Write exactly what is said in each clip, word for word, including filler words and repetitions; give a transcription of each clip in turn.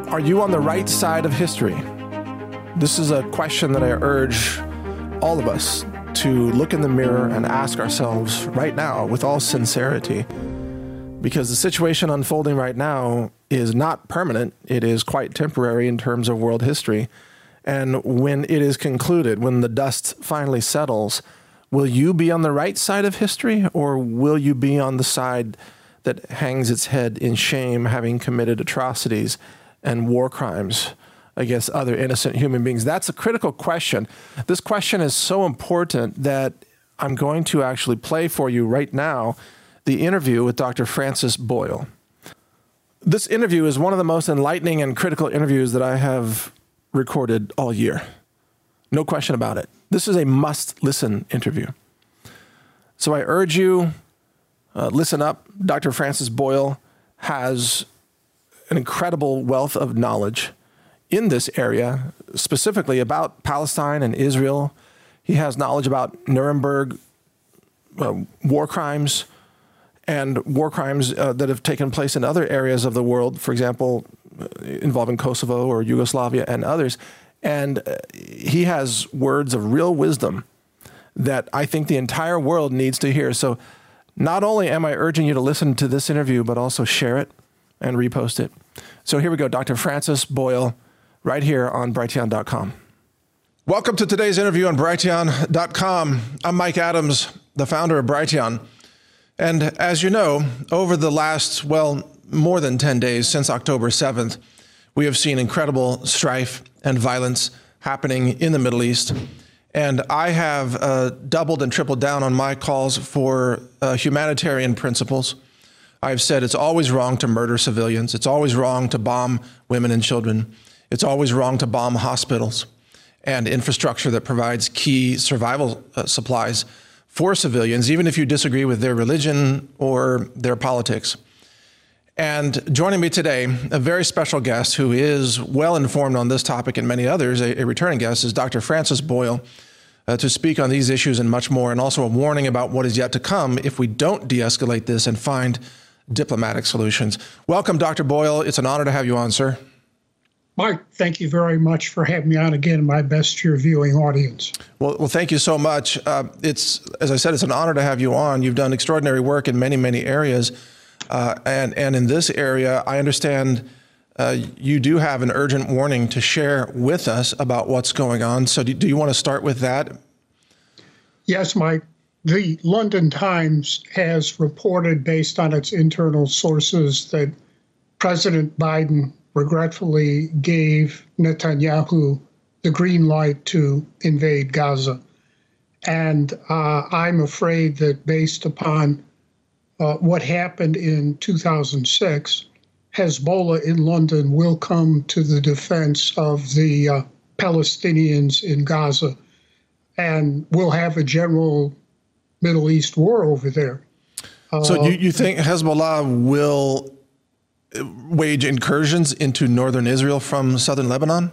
Are you on the right side of history? This is a question that I urge all of us to look in the mirror and ask ourselves right now with all sincerity, because the situation unfolding right now is not permanent. It is quite temporary in terms of world history. And when it is concluded, when the dust finally settles, will you be on the right side of history, or will you be on the side that hangs its head in shame, having committed atrocities and war crimes against other innocent human beings? That's a critical question. This question is so important that I'm going to actually play for you right now the interview with Doctor Francis Boyle. This interview is one of the most enlightening and critical interviews that I have recorded all year. No question about it. This is a must-listen interview. So I urge you, uh, listen up. Doctor Francis Boyle has an incredible wealth of knowledge in this area, specifically about Palestine and Israel. He has knowledge about Nuremberg uh, war crimes and war crimes uh, that have taken place in other areas of the world, for example, involving Kosovo or Yugoslavia and others. And uh, he has words of real wisdom that I think the entire world needs to hear. So not only am I urging you to listen to this interview, but also share it and repost it. So here we go, Doctor Francis Boyle, right here on Brighteon dot com. Welcome to today's interview on Brighteon dot com. I'm Mike Adams, the founder of Brighteon. And as you know, over the last, well, more than ten days since October seventh, we have seen incredible strife and violence happening in the Middle East. And I have uh, doubled and tripled down on my calls for uh, humanitarian principles. I've said it's always wrong to murder civilians. It's always wrong to bomb women and children. It's always wrong to bomb hospitals and infrastructure that provides key survival uh, supplies for civilians, even if you disagree with their religion or their politics. And joining me today, a very special guest who is well informed on this topic and many others, a, a returning guest, is Doctor Francis Boyle, uh, to speak on these issues and much more, and also a warning about what is yet to come if we don't de-escalate this and find diplomatic solutions. Welcome, Doctor Boyle. It's an honor to have you on, sir. Mike, thank you very much for having me on again. My best to your viewing audience. Well, well, thank you so much. Uh, it's, as I said, it's an honor to have you on. You've done extraordinary work in many, many areas. Uh, and, and in this area, I understand uh, you do have an urgent warning to share with us about what's going on. So do, do you want to start with that? Yes, Mike. The London Times has reported, based on its internal sources, that President Biden regretfully gave Netanyahu the green light to invade Gaza. And uh, I'm afraid that based upon uh, what happened in two thousand six, Hezbollah in London will come to the defense of the uh, Palestinians in Gaza, and we'll have a general Middle East war over there. Uh, so you, you think Hezbollah will wage incursions into northern Israel from southern Lebanon?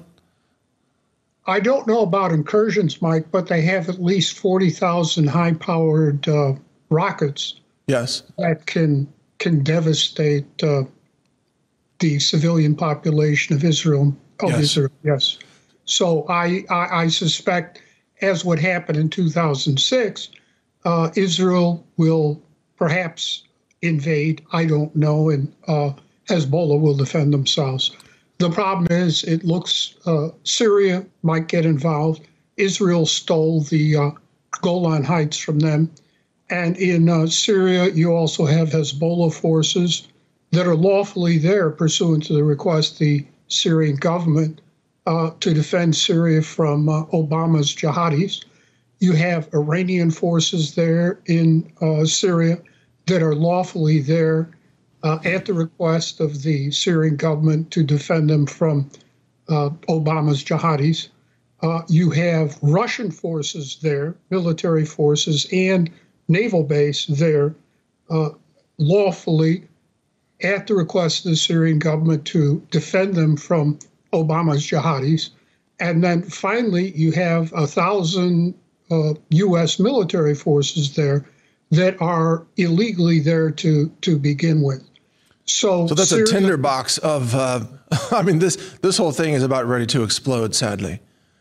I don't know about incursions, Mike, but they have at least forty thousand high-powered uh, rockets. Yes, that can can devastate uh, the civilian population of Israel. Of yes. Israel, yes. So I, I I suspect, as what happened in two thousand six, uh, Israel will perhaps invade. I don't know, and uh, Hezbollah will defend themselves. The problem is, it looks uh, Syria might get involved. Israel stole the uh, Golan Heights from them. And in uh, Syria, you also have Hezbollah forces that are lawfully there pursuant to the request of the Syrian government uh, to defend Syria from uh, Obama's jihadis. You have Iranian forces there in uh, Syria that are lawfully there Uh, at the request of the Syrian government to defend them from uh, Obama's jihadis. Uh, you have Russian forces there, military forces, and naval base there uh, lawfully at the request of the Syrian government to defend them from Obama's jihadis. And then finally, you have a thousand uh, U S military forces there that are illegally there to, to begin with. So, so that's Syria, a tinderbox of, uh, I mean, this, this whole thing is about ready to explode, sadly.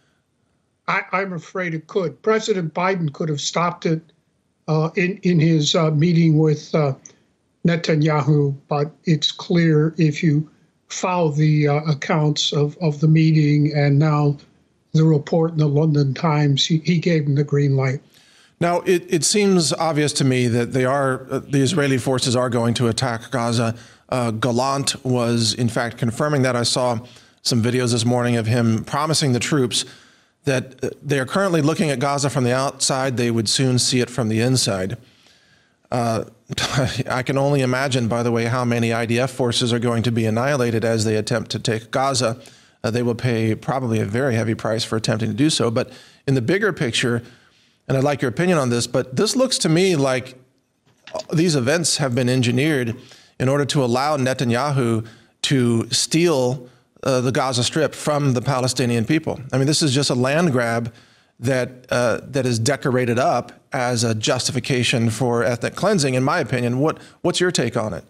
I, I'm afraid it could. President Biden could have stopped it uh, in, in his uh, meeting with uh, Netanyahu, but it's clear if you follow the uh, accounts of, of the meeting and now the report in the London Times, he, he gave him the green light. Now, it, it seems obvious to me that they are, uh, the Israeli forces are going to attack Gaza. Uh, Gallant was, in fact, confirming that. I saw some videos this morning of him promising the troops that they are currently looking at Gaza from the outside. They would soon see it from the inside. Uh, I can only imagine, by the way, how many I D F forces are going to be annihilated as they attempt to take Gaza. Uh, they will pay probably a very heavy price for attempting to do so. But in the bigger picture, and I'd like your opinion on this, but this looks to me like these events have been engineered in order to allow Netanyahu to steal uh, the Gaza Strip from the Palestinian people. I mean, this is just a land grab that uh, that is decorated up as a justification for ethnic cleansing, in my opinion. What what's your take on it?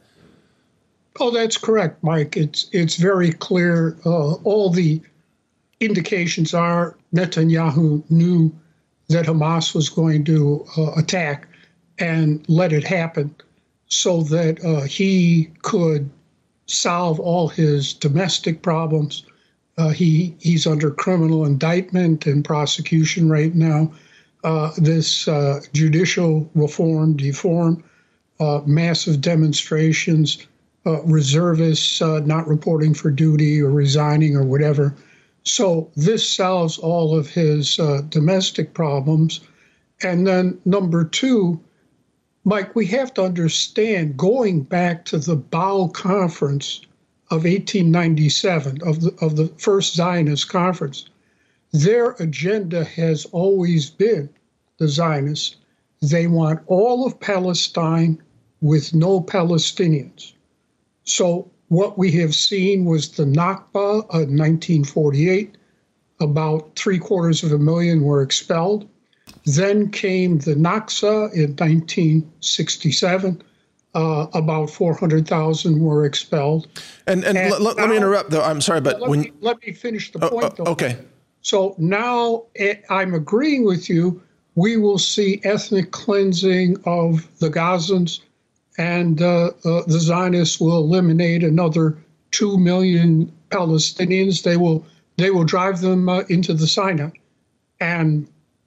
Oh, that's correct, Mike. It's it's very clear. Uh, all the indications are Netanyahu knew that Hamas was going to uh, attack and let it happen so that uh, he could solve all his domestic problems. Uh, he he's under criminal indictment and prosecution right now. Uh, this uh, judicial reform, deform, uh, massive demonstrations, uh, reservists uh, not reporting for duty or resigning or whatever. So this solves all of his uh, domestic problems. And then number two, Mike, we have to understand, going back to the Baal Conference of eighteen ninety-seven, of the, of the first Zionist conference, their agenda has always been, the Zionists, they want all of Palestine with no Palestinians. So what we have seen was the Nakba of nineteen forty-eight. About three quarters of a million were expelled. Then came the Nakba in nineteen sixty-seven. Uh, about four hundred thousand were expelled. And, and, and l- now, let me interrupt, though. I'm sorry, but let when me, let me finish the point, uh, though. Okay. So now it, I'm agreeing with you. We will see ethnic cleansing of the Gazans, and uh, uh, the Zionists will eliminate another two million Palestinians. They will they will drive them uh, into the Sinai and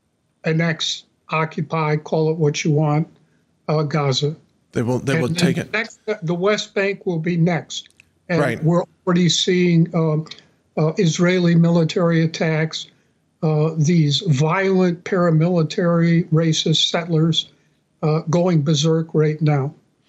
annex, occupy, call it what you want, uh, Gaza. They will they will and take it. Next, the West Bank will be next. And right. We're already seeing um, uh, Israeli military attacks, uh, these violent paramilitary racist settlers uh, going berserk right now.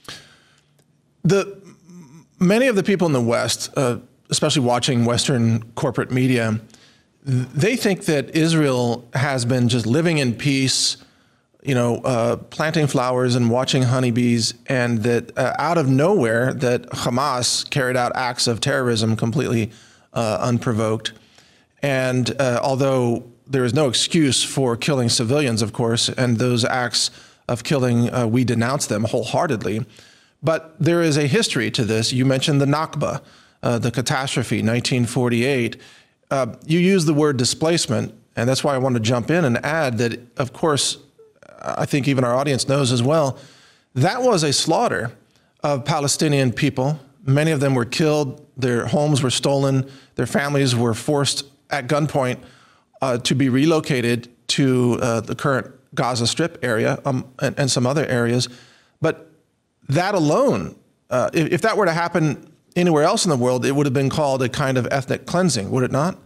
The many of the people in the West, uh, especially watching Western corporate media, they think that Israel has been just living in peace, you know, uh, planting flowers and watching honeybees, and that uh, out of nowhere that Hamas carried out acts of terrorism completely uh, unprovoked. And uh, although there is no excuse for killing civilians, of course, and those acts of killing, uh, we denounce them wholeheartedly. But there is a history to this. You mentioned the Nakba, uh, the catastrophe, nineteen forty-eight. Uh, you use the word displacement, and that's why I want to jump in and add that, of course, I think even our audience knows as well, that was a slaughter of Palestinian people. Many of them were killed, their homes were stolen, their families were forced at gunpoint uh, to be relocated to uh, the current Gaza Strip area um, and, and some other areas. But that alone, uh, if, if that were to happen anywhere else in the world, it would have been called a kind of ethnic cleansing, would it not?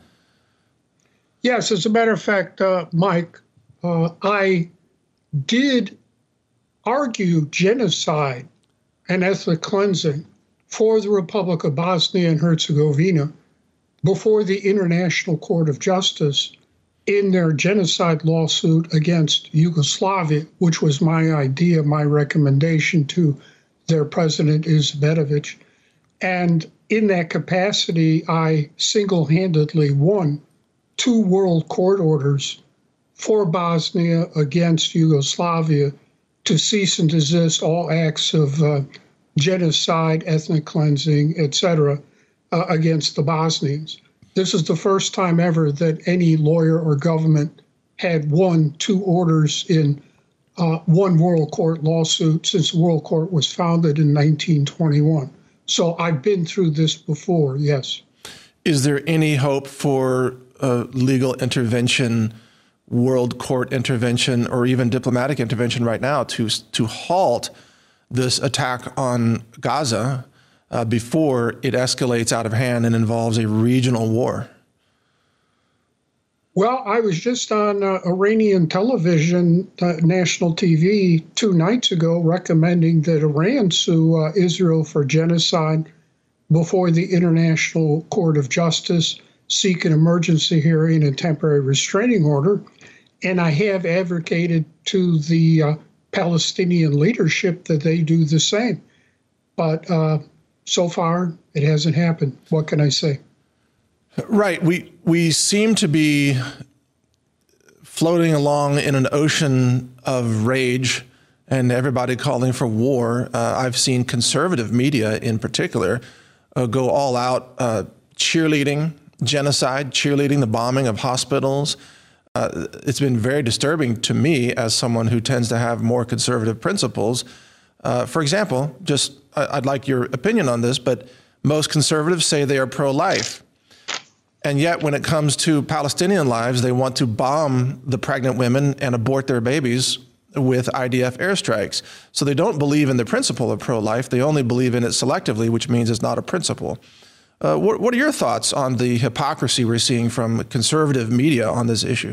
Yes, as a matter of fact, uh, Mike, uh, I did argue genocide and ethnic cleansing for the Republic of Bosnia and Herzegovina before the International Court of Justice in their genocide lawsuit against Yugoslavia, which was my idea, my recommendation to their president, Izetbegovic. And in that capacity, I single-handedly won two world court orders for Bosnia against Yugoslavia to cease and desist all acts of uh, genocide, ethnic cleansing, et cetera, uh, against the Bosnians. This is the first time ever that any lawyer or government had won two orders in uh, one World Court lawsuit since the World Court was founded in nineteen twenty-one. So I've been through this before, yes. Is there any hope for uh, legal intervention, world court intervention, or even diplomatic intervention right now to to halt this attack on Gaza uh, before it escalates out of hand and involves a regional war? Well, I was just on uh, Iranian television, uh, national T V, two nights ago, recommending that Iran sue uh, Israel for genocide before the International Court of Justice, seek an emergency hearing and temporary restraining order. And I have advocated to the uh, Palestinian leadership that they do the same. But uh, so far, it hasn't happened. What can I say? Right. We we seem to be floating along in an ocean of rage and everybody calling for war. Uh, I've seen conservative media in particular uh, go all out uh, cheerleading genocide, cheerleading the bombing of hospitals. Uh, it's been very disturbing to me as someone who tends to have more conservative principles. Uh, for example, just I'd like your opinion on this, but most conservatives say they are pro-life. And yet when it comes to Palestinian lives, they want to bomb the pregnant women and abort their babies with I D F airstrikes. So they don't believe in the principle of pro-life. They only believe in it selectively, which means it's not a principle. Uh, what, what are your thoughts on the hypocrisy we're seeing from conservative media on this issue?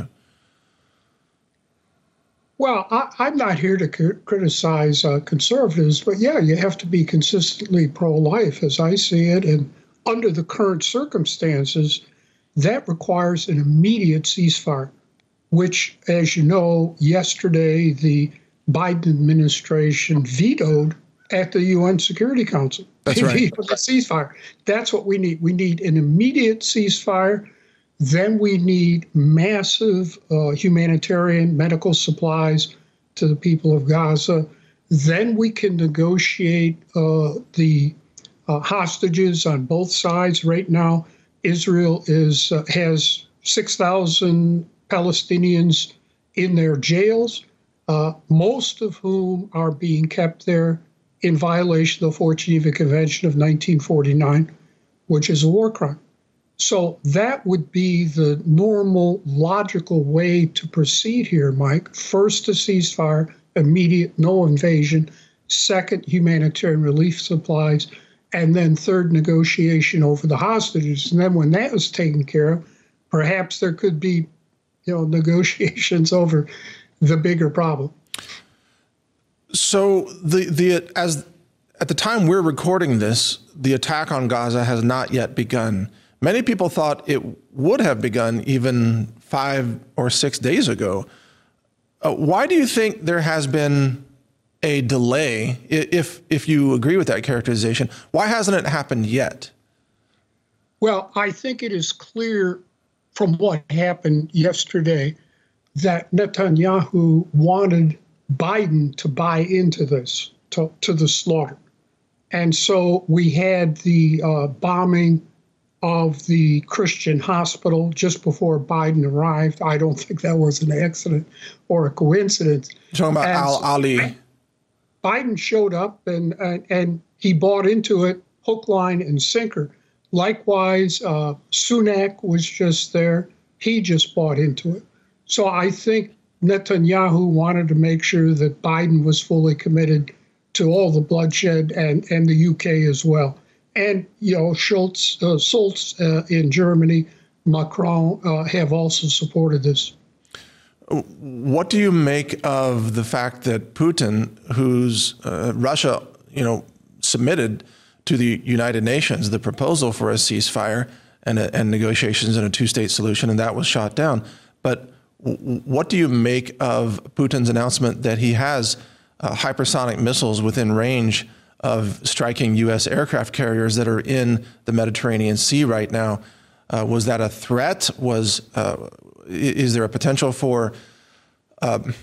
Well, I, I'm not here to c- criticize uh, conservatives, but yeah, you have to be consistently pro-life as I see it. And under the current circumstances, that requires an immediate ceasefire, which, as you know, yesterday the Biden administration vetoed at the U N Security Council. That's right. They vetoed the ceasefire. That's what we need. We need an immediate ceasefire. Then we need massive uh, humanitarian medical supplies to the people of Gaza. Then we can negotiate uh, the uh, hostages on both sides. Right now, Israel is uh, has six thousand Palestinians in their jails, uh, most of whom are being kept there in violation of the Fourth Geneva Convention of nineteen forty-nine, which is a war crime. So that would be the normal, logical way to proceed here, Mike. First, a ceasefire, immediate, no invasion. Second, humanitarian relief supplies. And then third, negotiation over the hostages. And then when that was taken care of, perhaps there could be, you know, negotiations over the bigger problem. So the the as at the time we're recording this, the attack on Gaza has not yet begun. Many people thought it would have begun even five or six days ago. Uh, why do you think there has been a delay, if if you agree with that characterization? Why hasn't it happened yet? Well, I think it is clear from what happened yesterday that Netanyahu wanted Biden to buy into this, to, to the slaughter. And so we had the uh, bombing of the Christian hospital just before Biden arrived. I don't think that was an accident or a coincidence. You're talking about Al Ali. Biden showed up and, and and he bought into it hook, line, and sinker. Likewise, uh, Sunak was just there. He just bought into it. So I think Netanyahu wanted to make sure that Biden was fully committed to all the bloodshed, and, and the U K as well. And, you know, Schultz, uh, Schultz uh, in Germany, Macron uh, have also supported this. What do you make of the fact that Putin, who's uh, Russia, you know, submitted to the United Nations the proposal for a ceasefire and, a, and negotiations and a two-state solution, and that was shot down? But w- what do you make of Putin's announcement that he has uh, hypersonic missiles within range of striking U S aircraft carriers that are in the Mediterranean Sea right now? Uh, was that a threat? Was uh, is there a potential for uh,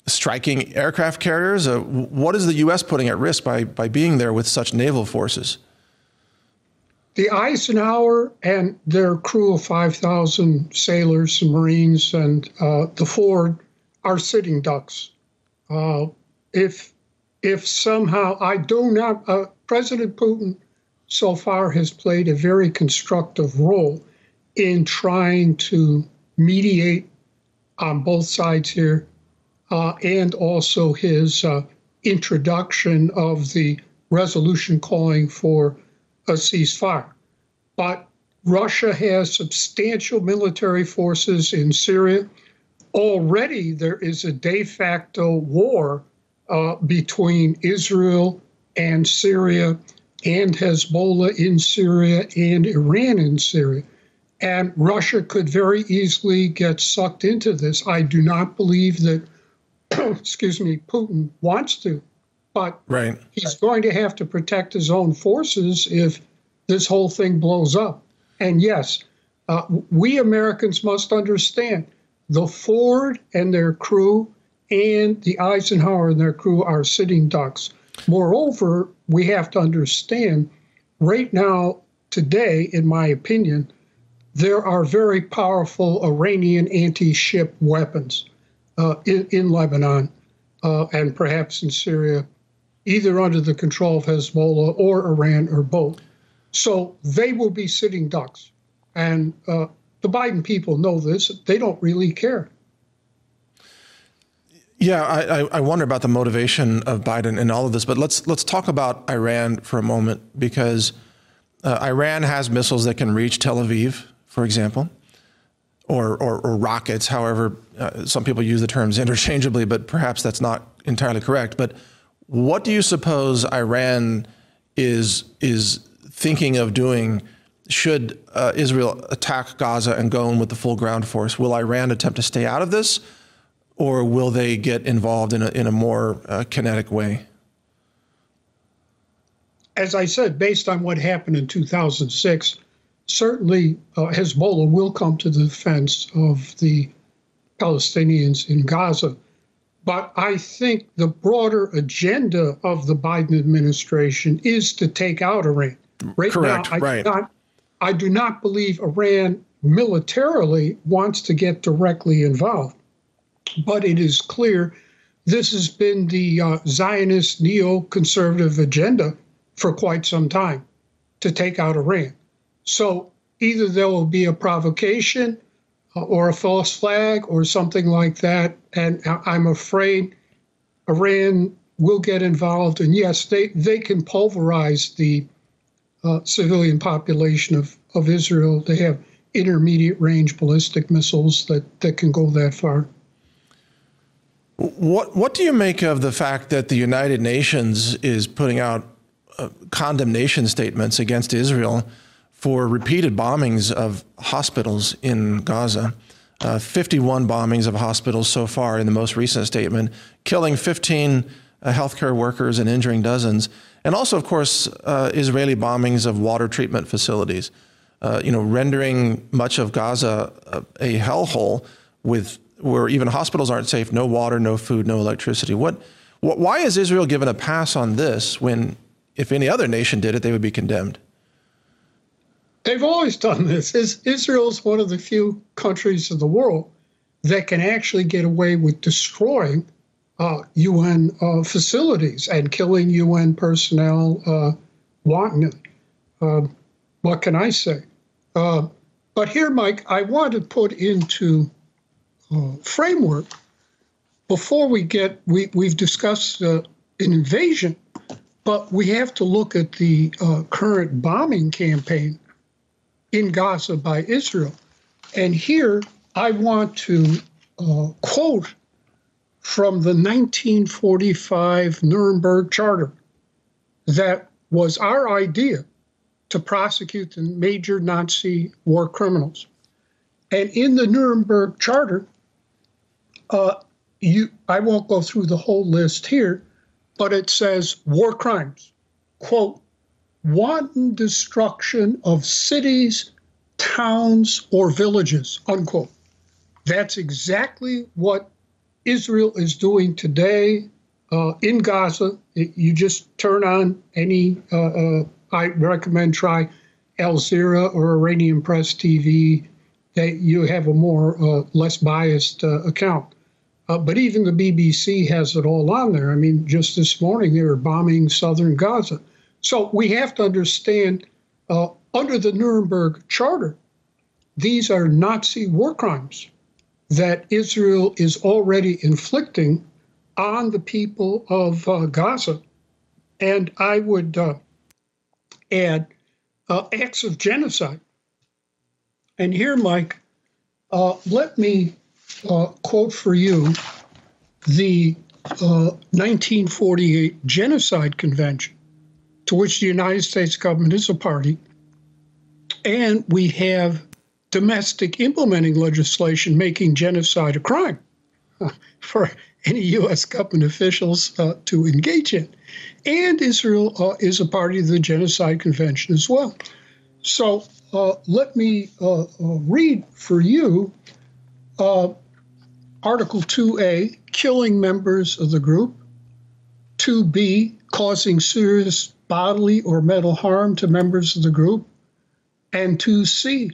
striking aircraft carriers? Uh, what is the U S putting at risk by, by being there with such naval forces? The Eisenhower and their crew of five thousand sailors and Marines and uh, the Ford are sitting ducks. Uh, if if somehow I do not, uh, President Putin so far has played a very constructive role in trying to mediate on both sides here, uh, and also his uh, introduction of the resolution calling for a ceasefire. But Russia has substantial military forces in Syria. Already there is a de facto war uh, between Israel and Syria and Hezbollah in Syria and Iran in Syria. And Russia could very easily get sucked into this. I do not believe that, excuse me, Putin wants to, but right. he's going to have to protect his own forces if this whole thing blows up. And yes, uh, we Americans must understand the Ford and their crew and the Eisenhower and their crew are sitting ducks. Moreover, we have to understand right now, today, in my opinion, there are very powerful Iranian anti-ship weapons uh, in, in Lebanon uh, and perhaps in Syria, either under the control of Hezbollah or Iran or both. So they will be sitting ducks. And uh, the Biden people know this. They don't really care. Yeah, I, I wonder about the motivation of Biden in all of this. But let's let's talk about Iran for a moment, because uh, Iran has missiles that can reach Tel Aviv, for example, or or, or rockets. However, uh, some people use the terms interchangeably, but perhaps that's not entirely correct. But what do you suppose Iran is is thinking of doing should uh, Israel attack Gaza and go in with the full ground force? Will Iran attempt to stay out of this, or will they get involved in a, in a more uh, kinetic way? As I said, based on what happened in two thousand six, certainly uh, Hezbollah will come to the defense of the Palestinians in Gaza. But I think the broader agenda of the Biden administration is to take out Iran. Right Correct, now, I right. do not, I do not believe Iran militarily wants to get directly involved. But it is clear this has been the uh, Zionist neoconservative agenda for quite some time, to take out Iran. So either there will be a provocation uh, or a false flag or something like that. And I'm afraid Iran will get involved. And yes, they, they can pulverize the uh, civilian population of, of Israel. They have intermediate range ballistic missiles that, that can go that far. What what do you make of the fact that the United Nations is putting out uh, condemnation statements against Israel for repeated bombings of hospitals in Gaza? Uh, fifty-one bombings of hospitals so far in the most recent statement, killing fifteen uh, healthcare workers and injuring dozens. And also, of course, uh, Israeli bombings of water treatment facilities, uh, you know, rendering much of Gaza a, a hellhole with where even hospitals aren't safe, no water, no food, no electricity. What, what, why is Israel given a pass on this when, if any other nation did it, they would be condemned? They've always done this. Israel's one of the few countries in the world that can actually get away with destroying uh, U N uh, facilities and killing U N personnel uh, wantonly. Uh, what can I say? Uh, but here, Mike, I want to put into Uh, framework before we get we we've discussed uh, an invasion, but we have to look at the uh, current bombing campaign in Gaza by Israel. And here I want to uh, quote from the nineteen forty-five Nuremberg Charter that was our idea to prosecute the major Nazi war criminals. And in the Nuremberg Charter, Uh, you, I won't go through the whole list here, but it says war crimes, quote, wanton destruction of cities, towns, or villages, unquote. That's exactly what Israel is doing today uh, in Gaza, it, you just turn on any, uh, uh, I recommend try Al Jazeera or Iranian Press T V, that you have a more, uh, less biased uh, account. Uh, but even the B B C has it all on there. I mean, just this morning they were bombing southern Gaza. So we have to understand, uh, under the Nuremberg Charter, these are Nazi war crimes that Israel is already inflicting on the people of uh, Gaza. And I would uh, add uh, acts of genocide. And here, Mike, uh, let me uh, quote for you the uh, nineteen forty-eight Genocide Convention, to which the United States government is a party. And we have domestic implementing legislation making genocide a crime uh, for any U S government officials uh, to engage in. And Israel uh, is a party to the Genocide Convention as well. So uh, let me uh, uh, read for you uh, Article two A, killing members of the group, two B, causing serious bodily or mental harm to members of the group, and two C,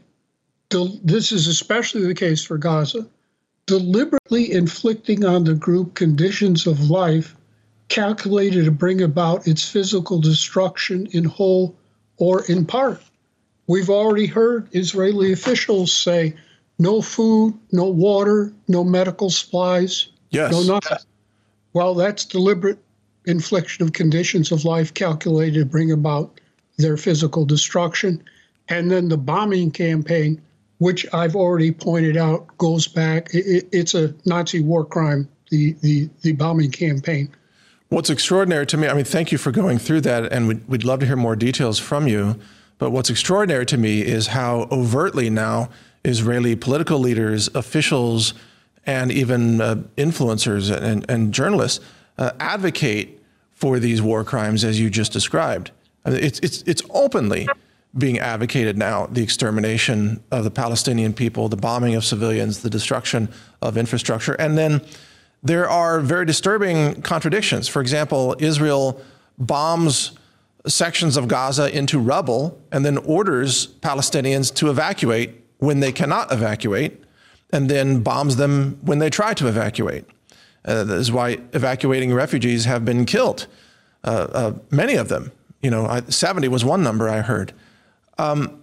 this is especially the case for Gaza, deliberately inflicting on the group conditions of life calculated to bring about its physical destruction in whole or in part. We've already heard Israeli officials say no food, no water, no medical supplies, yes. no nothing. Well, that's deliberate infliction of conditions of life calculated to bring about their physical destruction. And then the bombing campaign, which I've already pointed out, goes back. It, it's a Nazi war crime, the, the, the bombing campaign. What's extraordinary to me, I mean, thank you for going through that, and we'd, we'd love to hear more details from you. But what's extraordinary to me is how overtly now Israeli political leaders, officials, and even uh, influencers and, and journalists uh, advocate for these war crimes as you just described. I mean, it's, it's, it's openly being advocated now, the extermination of the Palestinian people, the bombing of civilians, the destruction of infrastructure. And then there are very disturbing contradictions. For example, Israel bombs sections of Gaza into rubble and then orders Palestinians to evacuate when they cannot evacuate, and then bombs them when they try to evacuate. Uh, that is why evacuating refugees have been killed, uh, uh, many of them. You know, I, seventy was one number I heard. Um,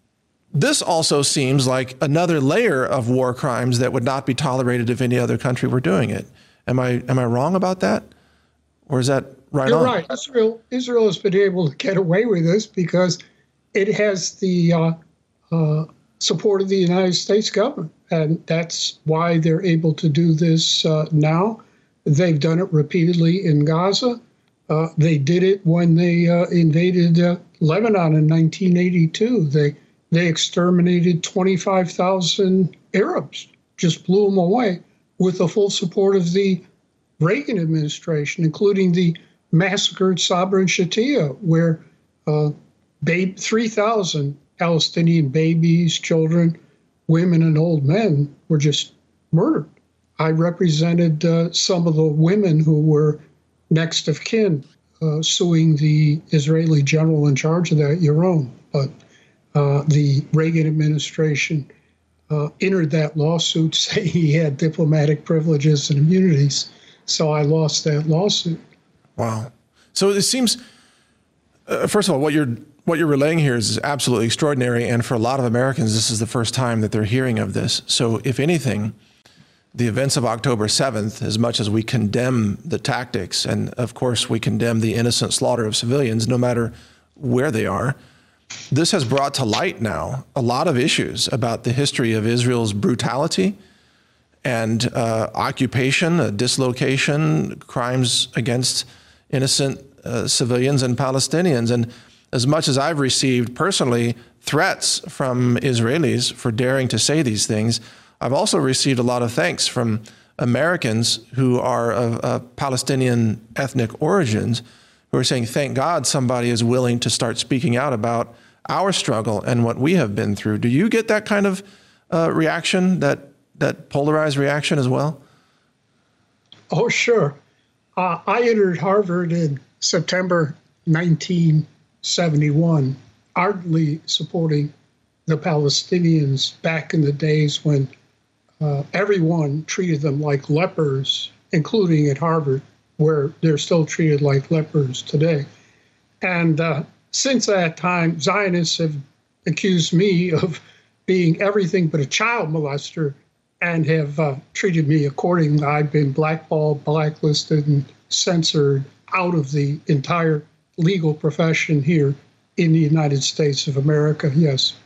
this also seems like another layer of war crimes that would not be tolerated if any other country were doing it. Am I am I wrong about that, or is that right You're on? right. Israel Israel has been able to get away with this because it has the uh, uh, support of the United States government, and that's why they're able to do this uh, now. They've done it repeatedly in Gaza. Uh, they did it when they uh, invaded uh, Lebanon in nineteen eighty-two. They they exterminated twenty-five thousand Arabs, just blew them away with the full support of the Reagan administration, including the massacred Sabra and Shatila, where uh, three thousand Palestinian babies, children, women, and old men were just murdered. I represented uh, some of the women who were next of kin, uh, suing the Israeli general in charge of that, Yaron. But uh, the Reagan administration uh, entered that lawsuit saying he had diplomatic privileges and immunities. So I lost that lawsuit. Wow. So it seems, uh, first of all, what you're what you're relaying here is absolutely extraordinary. And for a lot of Americans, this is the first time that they're hearing of this. So if anything, the events of October seventh, as much as we condemn the tactics, and of course we condemn the innocent slaughter of civilians, no matter where they are, this has brought to light now a lot of issues about the history of Israel's brutality and uh, occupation, uh, dislocation, crimes against innocent uh, civilians and Palestinians. And as much as I've received personally threats from Israelis for daring to say these things, I've also received a lot of thanks from Americans who are of, of Palestinian ethnic origins who are saying, thank God somebody is willing to start speaking out about our struggle and what we have been through. Do you get that kind of uh, reaction, that that polarized reaction as well? Oh, sure. Uh, I entered Harvard in September nineteen seventy-one, ardently supporting the Palestinians back in the days when uh, everyone treated them like lepers, including at Harvard, where they're still treated like lepers today. And uh, since that time, Zionists have accused me of being everything but a child molester and have uh, treated me accordingly. I've been blackballed, blacklisted, and censored out of the entire legal profession here in the United States of America, yes.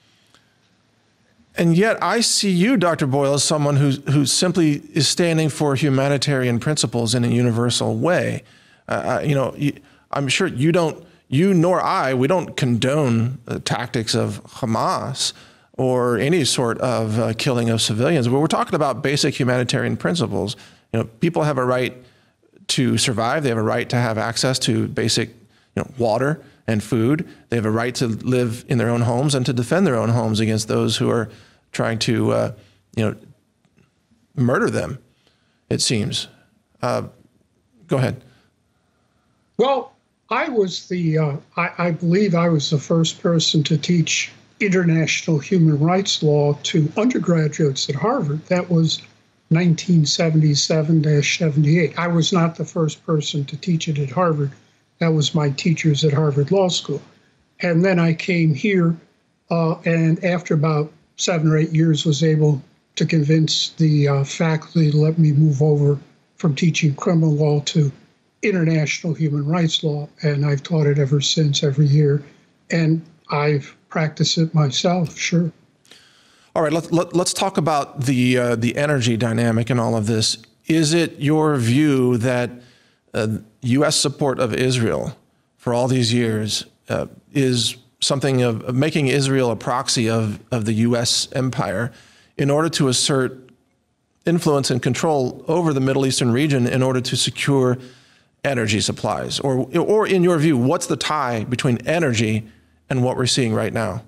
And yet I see you, Doctor Boyle, as someone who, who simply is standing for humanitarian principles in a universal way. Uh, you know, you, I'm sure you don't, you nor I, we don't condone the tactics of Hamas or any sort of uh, killing of civilians, but we're talking about basic humanitarian principles. You know, people have a right to survive. They have a right to have access to basic, you know, water and food. They have a right to live in their own homes and to defend their own homes against those who are trying to, uh, you know, murder them, it seems. Uh, go ahead. Well, I was the, uh, I, I believe I was the first person to teach international human rights law to undergraduates at Harvard. That was nineteen seventy-seven to seventy-eight. I was not the first person to teach it at Harvard. That was my teachers at Harvard Law School. And then I came here uh, and after about seven or eight years was able to convince the uh, faculty to let me move over from teaching criminal law to international human rights law. And I've taught it ever since, every year. And I've practiced it myself, sure. All right, let, let, let's talk about the uh, the energy dynamic in all of this. Is it your view that uh, U S support of Israel for all these years uh, is something of, of making Israel a proxy of, of the U S empire in order to assert influence and control over the Middle Eastern region in order to secure energy supplies? Or, or in your view, what's the tie between energy and what we're seeing right now?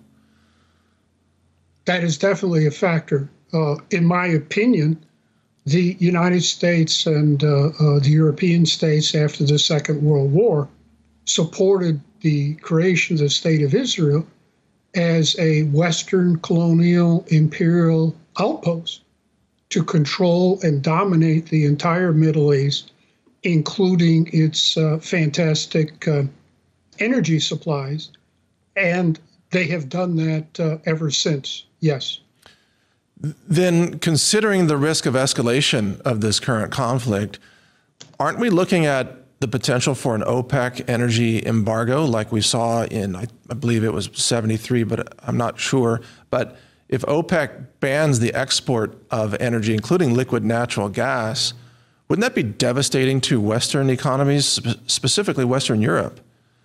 That is definitely a factor. Uh, in my opinion, the United States and uh, uh, the European states after the Second World War supported the creation of the State of Israel as a Western colonial imperial outpost to control and dominate the entire Middle East, including its uh, fantastic uh, energy supplies. And they have done that uh, ever since, yes. Then, considering the risk of escalation of this current conflict, aren't we looking at the potential for an OPEC energy embargo like we saw in, I, I believe it was seventy-three, but I'm not sure. But if OPEC bans the export of energy, including liquid natural gas, wouldn't that be devastating to Western economies, sp- specifically Western Europe?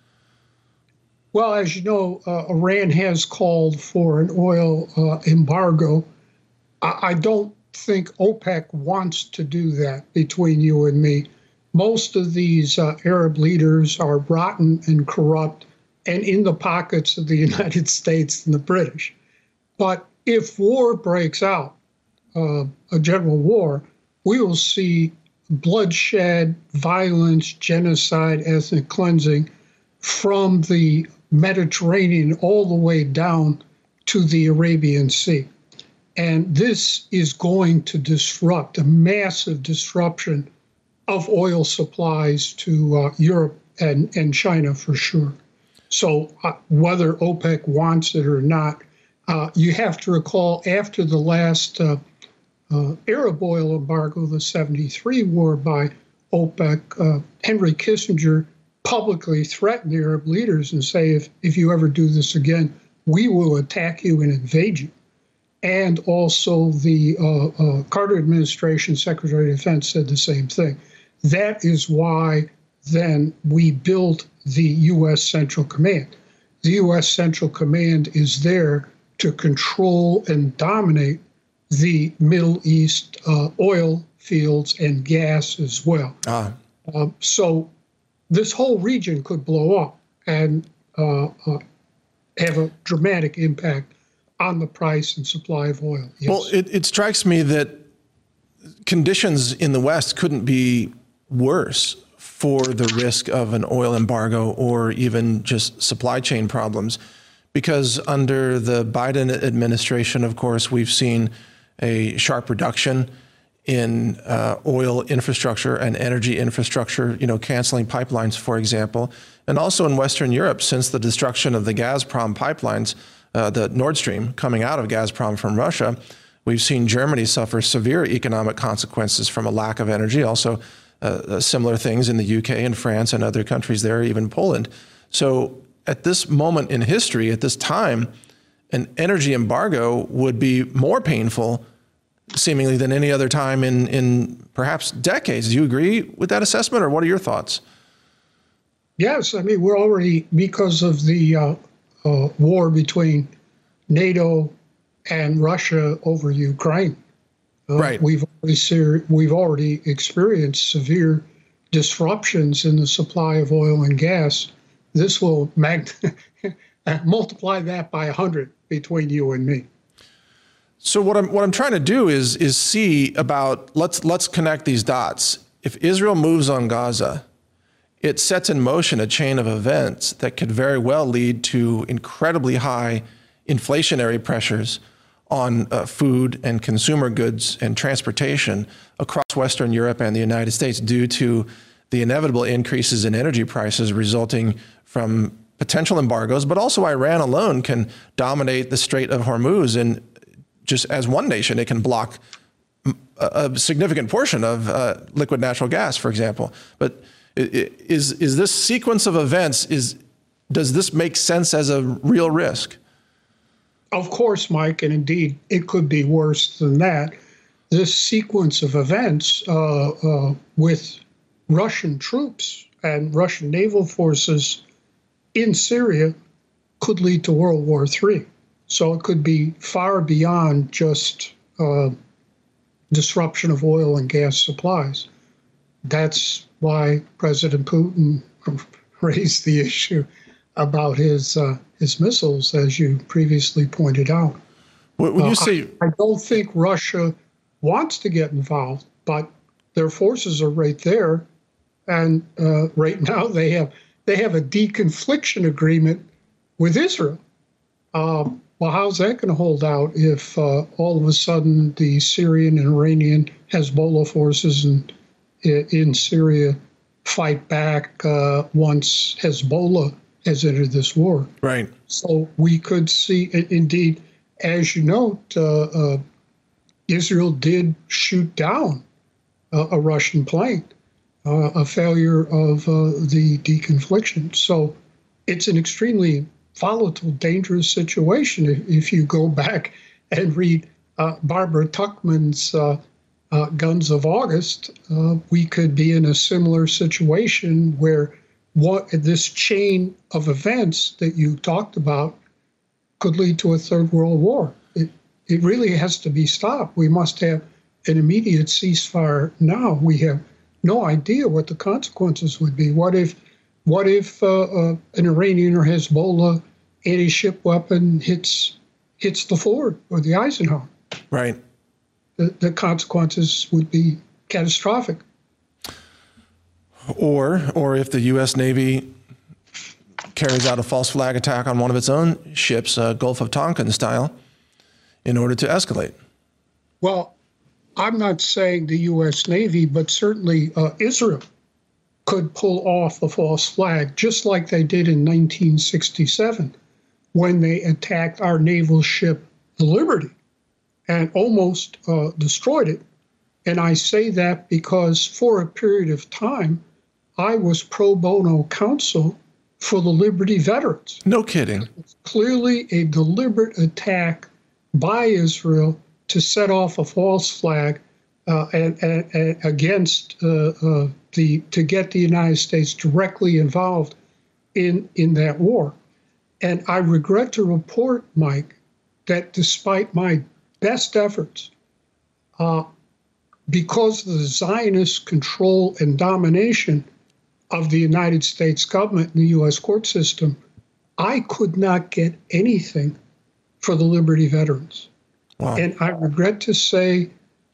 Well, as you know, uh, Iran has called for an oil uh, embargo. I, I don't think OPEC wants to do that, between you and me. Most of these uh, Arab leaders are rotten and corrupt and in the pockets of the United States and the British. But if war breaks out, uh, a general war, we will see bloodshed, violence, genocide, ethnic cleansing from the Mediterranean all the way down to the Arabian Sea. And this is going to disrupt, a massive disruption of oil supplies to uh, Europe and, and China for sure. So uh, whether OPEC wants it or not, uh, you have to recall after the last uh, uh, Arab oil embargo, the seventy-three war by OPEC, uh, Henry Kissinger publicly threatened the Arab leaders and say, if, if you ever do this again, we will attack you and invade you. And also the uh, uh, Carter administration Secretary of Defense said the same thing. That is why then we built the U S Central Command. The U S Central Command is there to control and dominate the Middle East uh, oil fields and gas as well. Ah. Um, so this whole region could blow up and uh, uh, have a dramatic impact on the price and supply of oil. Yes. Well, it, it strikes me that conditions in the West couldn't be worse for the risk of an oil embargo or even just supply chain problems. Because under the Biden administration, of course, we've seen a sharp reduction in uh, oil infrastructure and energy infrastructure, you know, canceling pipelines, for example. And also in Western Europe, since the destruction of the Gazprom pipelines, uh, the Nord Stream coming out of Gazprom from Russia, we've seen Germany suffer severe economic consequences from a lack of energy. Also, uh, similar things in the U K and France and other countries there, even Poland. So at this moment in history, at this time, an energy embargo would be more painful seemingly than any other time in, in perhaps decades. Do you agree with that assessment, or what are your thoughts? Yes, I mean, we're already, because of the uh, uh, war between NATO and Russia over Ukraine, uh, right. we've already, ser- we've already experienced severe disruptions in the supply of oil and gas. This will mag- multiply that by one hundred between you and me. So what I'm what I'm trying to do is is see about let's let's connect these dots. If Israel moves on Gaza, it sets in motion a chain of events that could very well lead to incredibly high inflationary pressures on uh, food and consumer goods and transportation across Western Europe and the United States due to the inevitable increases in energy prices resulting from potential embargoes, but also Iran alone can dominate the Strait of Hormuz, and just as one nation, it can block a, a significant portion of uh, liquid natural gas, for example. But is is this sequence of events, is does this make sense as a real risk? Of course, Mike, and indeed, it could be worse than that. This sequence of events uh, uh, with Russian troops and Russian naval forces in Syria could lead to World War Three. So it could be far beyond just uh, disruption of oil and gas supplies. That's why President Putin raised the issue about his uh, his missiles, as you previously pointed out. When you uh, say, I, I don't think Russia wants to get involved, but their forces are right there, and uh, right now they have they have a deconfliction agreement with Israel. Um, Well, how's that going to hold out if uh, all of a sudden the Syrian and Iranian Hezbollah forces in, in Syria fight back uh, once Hezbollah has entered this war? Right. So we could see, indeed, as you note, uh, uh, Israel did shoot down uh, a Russian plane, uh, a failure of uh, the deconfliction. So it's an extremely volatile, dangerous situation. If you go back and read uh, Barbara Tuchman's uh, uh, Guns of August, uh, we could be in a similar situation where what this chain of events that you talked about could lead to a third world war. It, it really has to be stopped. We must have an immediate ceasefire now. We have no idea what the consequences would be. What if What if uh, uh, an Iranian or Hezbollah anti-ship weapon hits hits the Ford or the Eisenhower? Right. The, the consequences would be catastrophic. Or, or if the U S Navy carries out a false flag attack on one of its own ships, uh, Gulf of Tonkin style, in order to escalate. Well, I'm not saying the U S Navy, but certainly uh, Israel could pull off a false flag, just like they did in nineteen sixty-seven when they attacked our naval ship, the Liberty, and almost uh, destroyed it. And I say that because for a period of time, I was pro bono counsel for the Liberty veterans. No kidding. It's clearly a deliberate attack by Israel to set off a false flag uh, and, and, and against uh, uh, the to get the United States directly involved in in that war. And I regret to report, Mike, that despite my best efforts, uh, because of the Zionist control and domination of the United States government and the U S court system, I could not get anything for the Liberty veterans. Wow. And I regret to say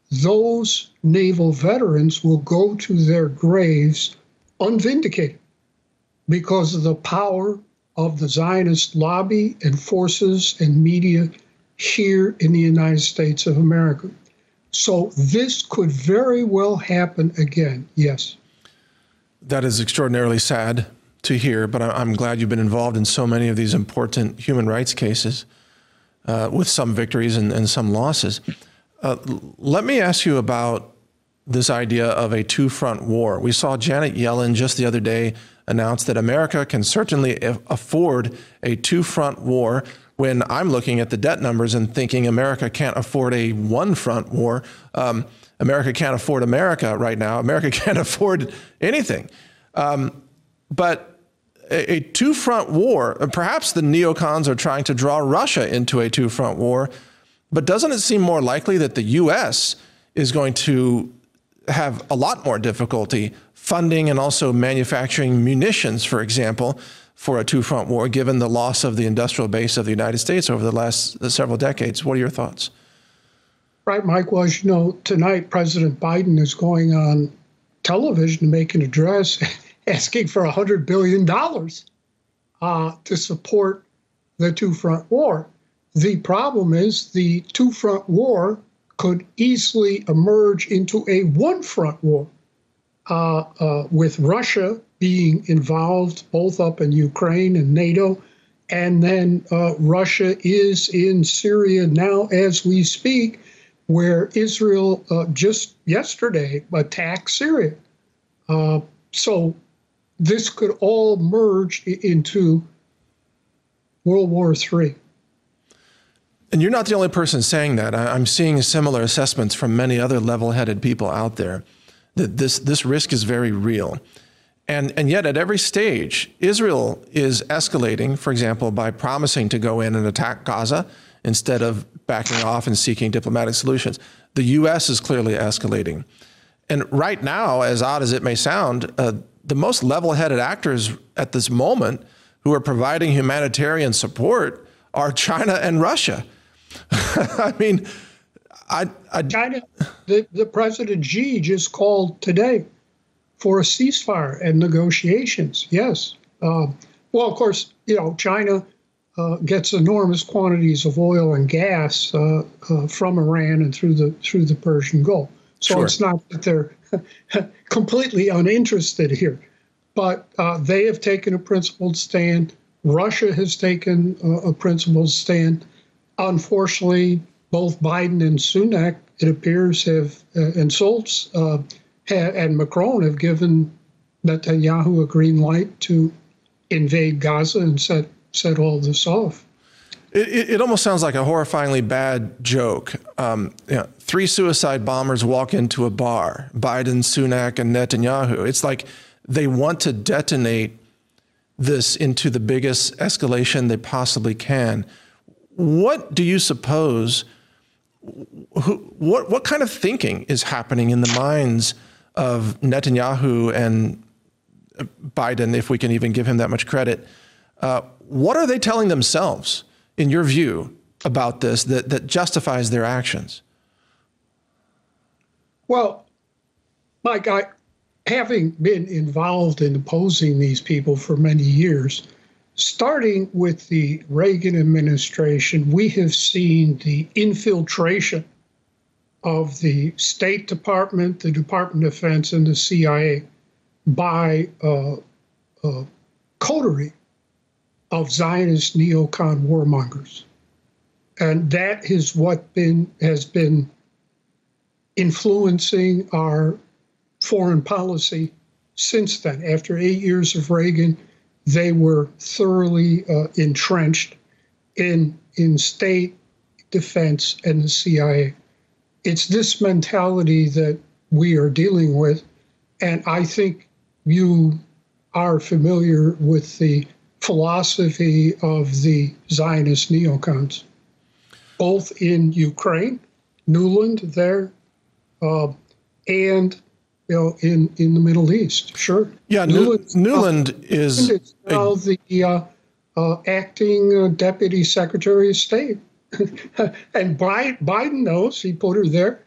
those naval veterans will go to their graves unvindicated because of the power of the Zionist lobby and forces and media here in the United States of America. So this could very well happen again, yes. That is extraordinarily sad to hear, but I'm glad you've been involved in so many of these important human rights cases uh, with some victories and, and some losses. Uh, let me ask you about this idea of a two-front war. We saw Janet Yellen just the other day announce that America can certainly afford a two-front war, when I'm looking at the debt numbers and thinking America can't afford a one-front war. Um, America can't afford America right now. America can't afford anything. Um, but a, a two-front war, perhaps the neocons are trying to draw Russia into a two-front war, but doesn't it seem more likely that the U S is going to have a lot more difficulty funding and also manufacturing munitions, for example, for a two-front war, given the loss of the industrial base of the United States over the last several decades? What are your thoughts? Right, Mike. Well, as you know, tonight President Biden is going on television to make an address asking for one hundred billion dollars uh, to support the two-front war. The problem is the two-front war could easily emerge into a one-front war uh, uh, with Russia being involved both up in Ukraine and NATO. And then uh, Russia is in Syria now as we speak, where Israel uh, just yesterday attacked Syria. Uh, so this could all merge into World War Three. And you're not the only person saying that. I'm seeing similar assessments from many other level-headed people out there, that this, this risk is very real. And, and yet at every stage, Israel is escalating, for example, by promising to go in and attack Gaza instead of backing off and seeking diplomatic solutions. The U S is clearly escalating. And right now, as odd as it may sound, uh, the most level-headed actors at this moment who are providing humanitarian support are China and Russia. I mean, I, I China, the, the President Xi just called today for a ceasefire and negotiations. Yes. Uh, well, of course, you know, China uh, gets enormous quantities of oil and gas uh, uh, from Iran and through the through the Persian Gulf. So sure. It's not that they're completely uninterested here, but uh, they have taken a principled stand. Russia has taken uh, a principled stand. Unfortunately, both Biden and Sunak, it appears, have uh, and Scholz uh, ha- and Macron have given Netanyahu a green light to invade Gaza and set set all this off. It, it, it almost sounds like a horrifyingly bad joke. Um, you know, three suicide bombers walk into a bar, Biden, Sunak, and Netanyahu. It's like they want to detonate this into the biggest escalation they possibly can. What do you suppose, who, what, what kind of thinking is happening in the minds of Netanyahu and Biden, if we can even give him that much credit? Uh, what are they telling themselves, in your view, about this that, that justifies their actions? Well, Mike, I, having been involved in opposing these people for many years, starting with the Reagan administration, we have seen the infiltration of the State Department, the Department of Defense, and the C I A by uh, uh, coterie of Zionist neocon warmongers. And that is what been has been influencing our foreign policy since then. After eight years of Reagan, they were thoroughly uh, entrenched in, in state defense and the C I A. It's this mentality that we are dealing with. And I think you are familiar with the philosophy of the Zionist neocons, both in Ukraine, Nuland there, uh, and you know, in, in the Middle East, sure. Yeah, Nuland, Nuland uh, is it's now a, the uh, uh, acting uh, Deputy Secretary of State. And Biden knows, he put her there.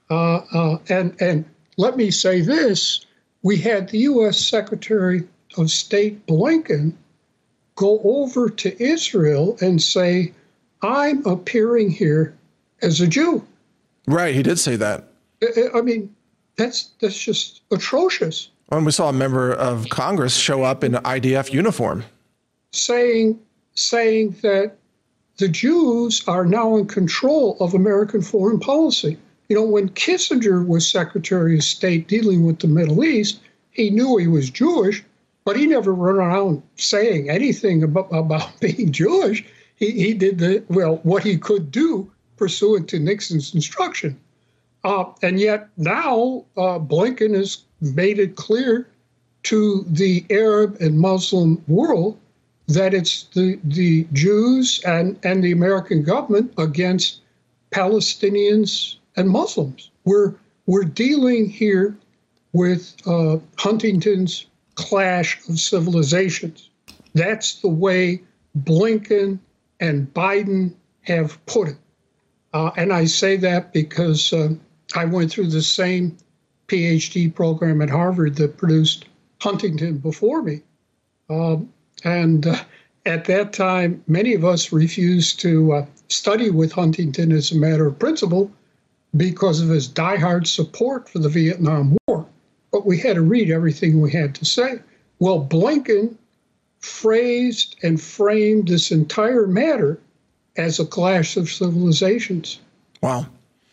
Uh, uh, and, and let me say this, we had the U S Secretary of State Blinken go over to Israel and say, I'm appearing here as a Jew. Right, he did say that. I mean, that's that's just atrocious. When we saw a member of Congress show up in an I D F uniform. Saying, saying that the Jews are now in control of American foreign policy. You know, when Kissinger was Secretary of State dealing with the Middle East, he knew he was Jewish, but he never ran around saying anything about, about being Jewish. He, he did the, well, what he could do pursuant to Nixon's instruction. Uh, and yet now uh, Blinken has made it clear to the Arab and Muslim world that it's the, the Jews and, and the American government against Palestinians and Muslims. We're, we're dealing here with uh, Huntington's clash of civilizations. That's the way Blinken and Biden have put it. Uh, and I say that because uh, I went through the same PhD program at Harvard that produced Huntington before me. Um, and uh, at that time, many of us refused to uh, study with Huntington as a matter of principle because of his diehard support for the Vietnam War. But we had to read everything we had to say. Well, Blinken phrased and framed this entire matter as a clash of civilizations. Wow.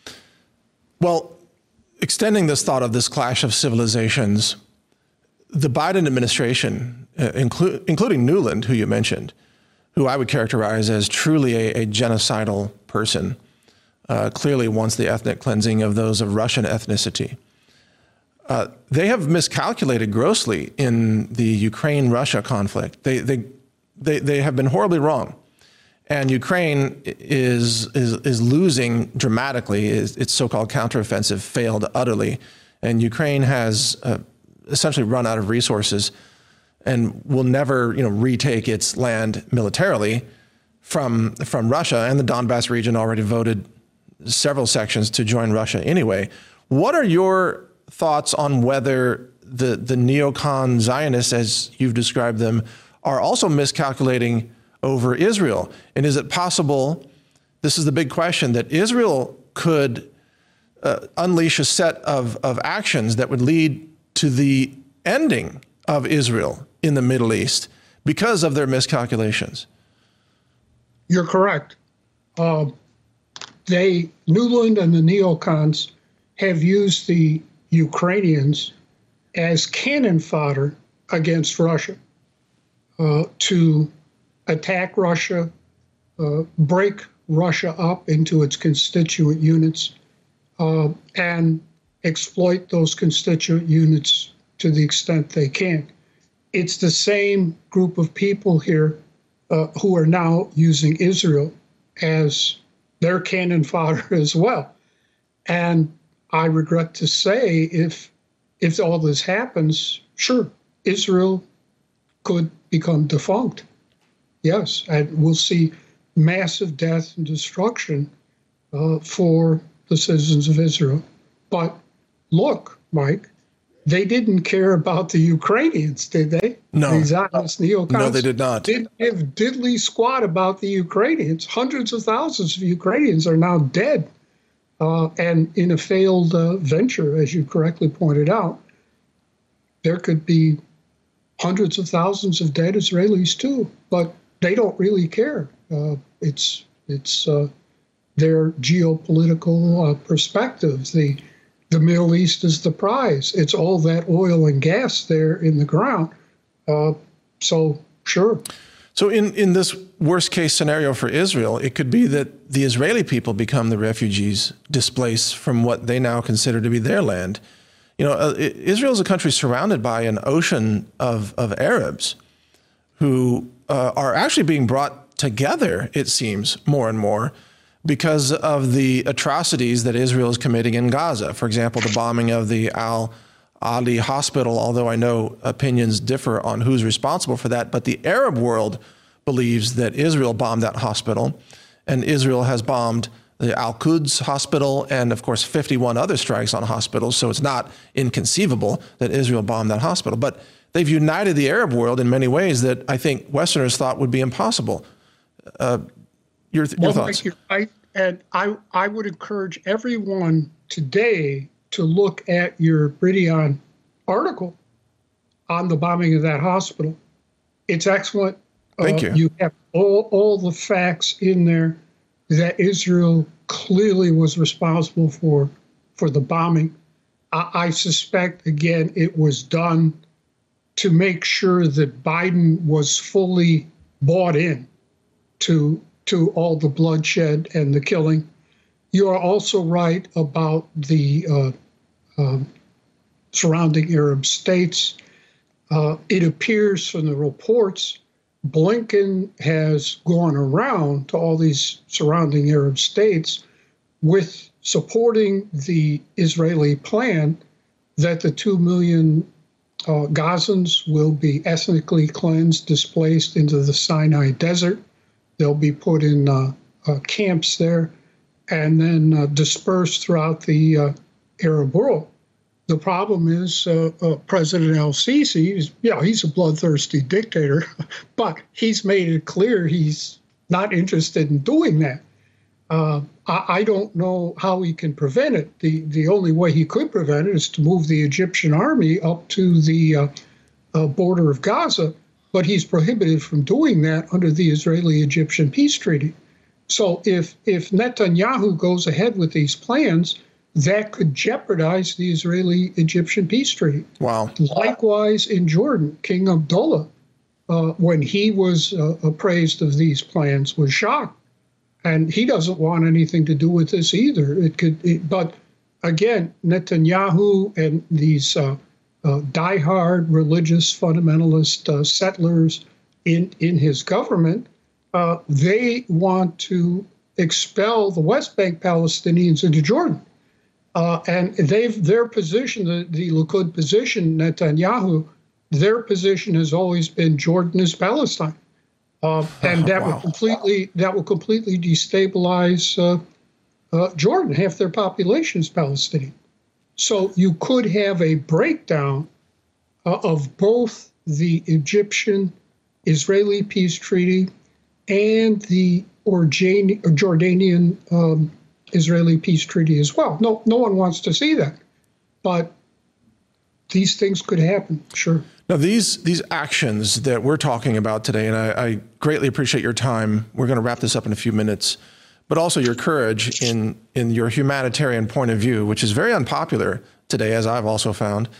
Well, extending this thought of this clash of civilizations, the Biden administration, uh, inclu- including Nuland, who you mentioned, who I would characterize as truly a, a genocidal person, uh, clearly wants the ethnic cleansing of those of Russian ethnicity. Uh, they have miscalculated grossly in the Ukraine-Russia conflict. They, they, they, they have been horribly wrong. And Ukraine is, is, is losing dramatically. Its so-called counteroffensive failed utterly. And Ukraine has uh, essentially run out of resources and will never, you know, retake its land militarily from, from Russia. And the Donbass region already voted several sections to join Russia anyway. What are your thoughts on whether the, the neocon Zionists, as you've described them, are also miscalculating over Israel? And is it possible, this is the big question, that Israel could uh, unleash a set of, of actions that would lead to the ending of Israel in the Middle East because of their miscalculations? You're correct. Uh, they, Nuland and the neocons have used the Ukrainians as cannon fodder against Russia uh, to attack Russia, uh, break Russia up into its constituent units, uh, and exploit those constituent units to the extent they can. It's the same group of people here uh, who are now using Israel as their cannon fodder as well. And I regret to say, if if all this happens, sure, Israel could become defunct. Yes, and we'll see massive death and destruction uh, for the citizens of Israel. But look, Mike, they didn't care about the Ukrainians, did they? No. The Zionist neocons no, they did not. Didn't give diddly squat about the Ukrainians. Hundreds of thousands of Ukrainians are now dead. Uh, and in a failed uh, venture, as you correctly pointed out, there could be hundreds of thousands of dead Israelis too, but they don't really care. Uh, it's it's uh, their geopolitical uh, perspective. The the Middle East is the prize. It's all that oil and gas there in the ground. Uh, so sure. So in, in this worst case scenario for Israel, it could be that the Israeli people become the refugees displaced from what they now consider to be their land. You know, uh, Israel is a country surrounded by an ocean of, of Arabs who uh, are actually being brought together, it seems, more and more because of the atrocities that Israel is committing in Gaza. For example, the bombing of the Al-Ali hospital, although I know opinions differ on who's responsible for that, but the Arab world believes that Israel bombed that hospital, and Israel has bombed the Al-Quds hospital, and of course fifty-one other strikes on hospitals. So it's not inconceivable that Israel bombed that hospital. But they've united the Arab world in many ways that I think Westerners thought would be impossible. Uh, your your well, thoughts? Mike, I, and I, I would encourage everyone today to look at your Brition article on the bombing of that hospital. It's excellent. Thank uh, you. You have all, all the facts in there that Israel clearly was responsible for for the bombing. I, I suspect, again, it was done to make sure that Biden was fully bought in to to all the bloodshed and the killing. You are also right about the uh, uh, surrounding Arab states. Uh, it appears from the reports Blinken has gone around to all these surrounding Arab states with supporting the Israeli plan that the two million uh, Gazans will be ethnically cleansed, displaced into the Sinai Desert. They'll be put in uh, uh, camps there and then uh, dispersed throughout the uh, Arab world. The problem is uh, uh, President el-Sisi, is, you know, he's a bloodthirsty dictator, but he's made it clear he's not interested in doing that. Uh, I, I don't know how he can prevent it. The the only way he could prevent it is to move the Egyptian army up to the uh, uh, border of Gaza, but he's prohibited from doing that under the Israeli-Egyptian peace treaty. So if if Netanyahu goes ahead with these plans, that could jeopardize the Israeli-Egyptian peace treaty. Wow. Likewise, in Jordan, King Abdullah, uh, when he was uh, appraised of these plans, was shocked. And he doesn't want anything to do with this either. It could, it, but again, Netanyahu and these uh, uh, diehard religious fundamentalist uh, settlers in, in his government, uh, they want to expel the West Bank Palestinians into Jordan. Uh, and they've their position, the, the Likud position, Netanyahu, their position has always been Jordan is Palestine, uh, and that wow. will completely that will completely destabilize uh, uh, Jordan. Half their population is Palestinian, so you could have a breakdown uh, of both the Egyptian-Israeli peace treaty and the Orjani, Jordanian. Um, Israeli peace treaty as well. No, no one wants to see that, but these things could happen. Sure. Now, these these actions that we're talking about today, and I, I greatly appreciate your time. We're going to wrap this up in a few minutes, but also your courage in in your humanitarian point of view, which is very unpopular today, as I've also found.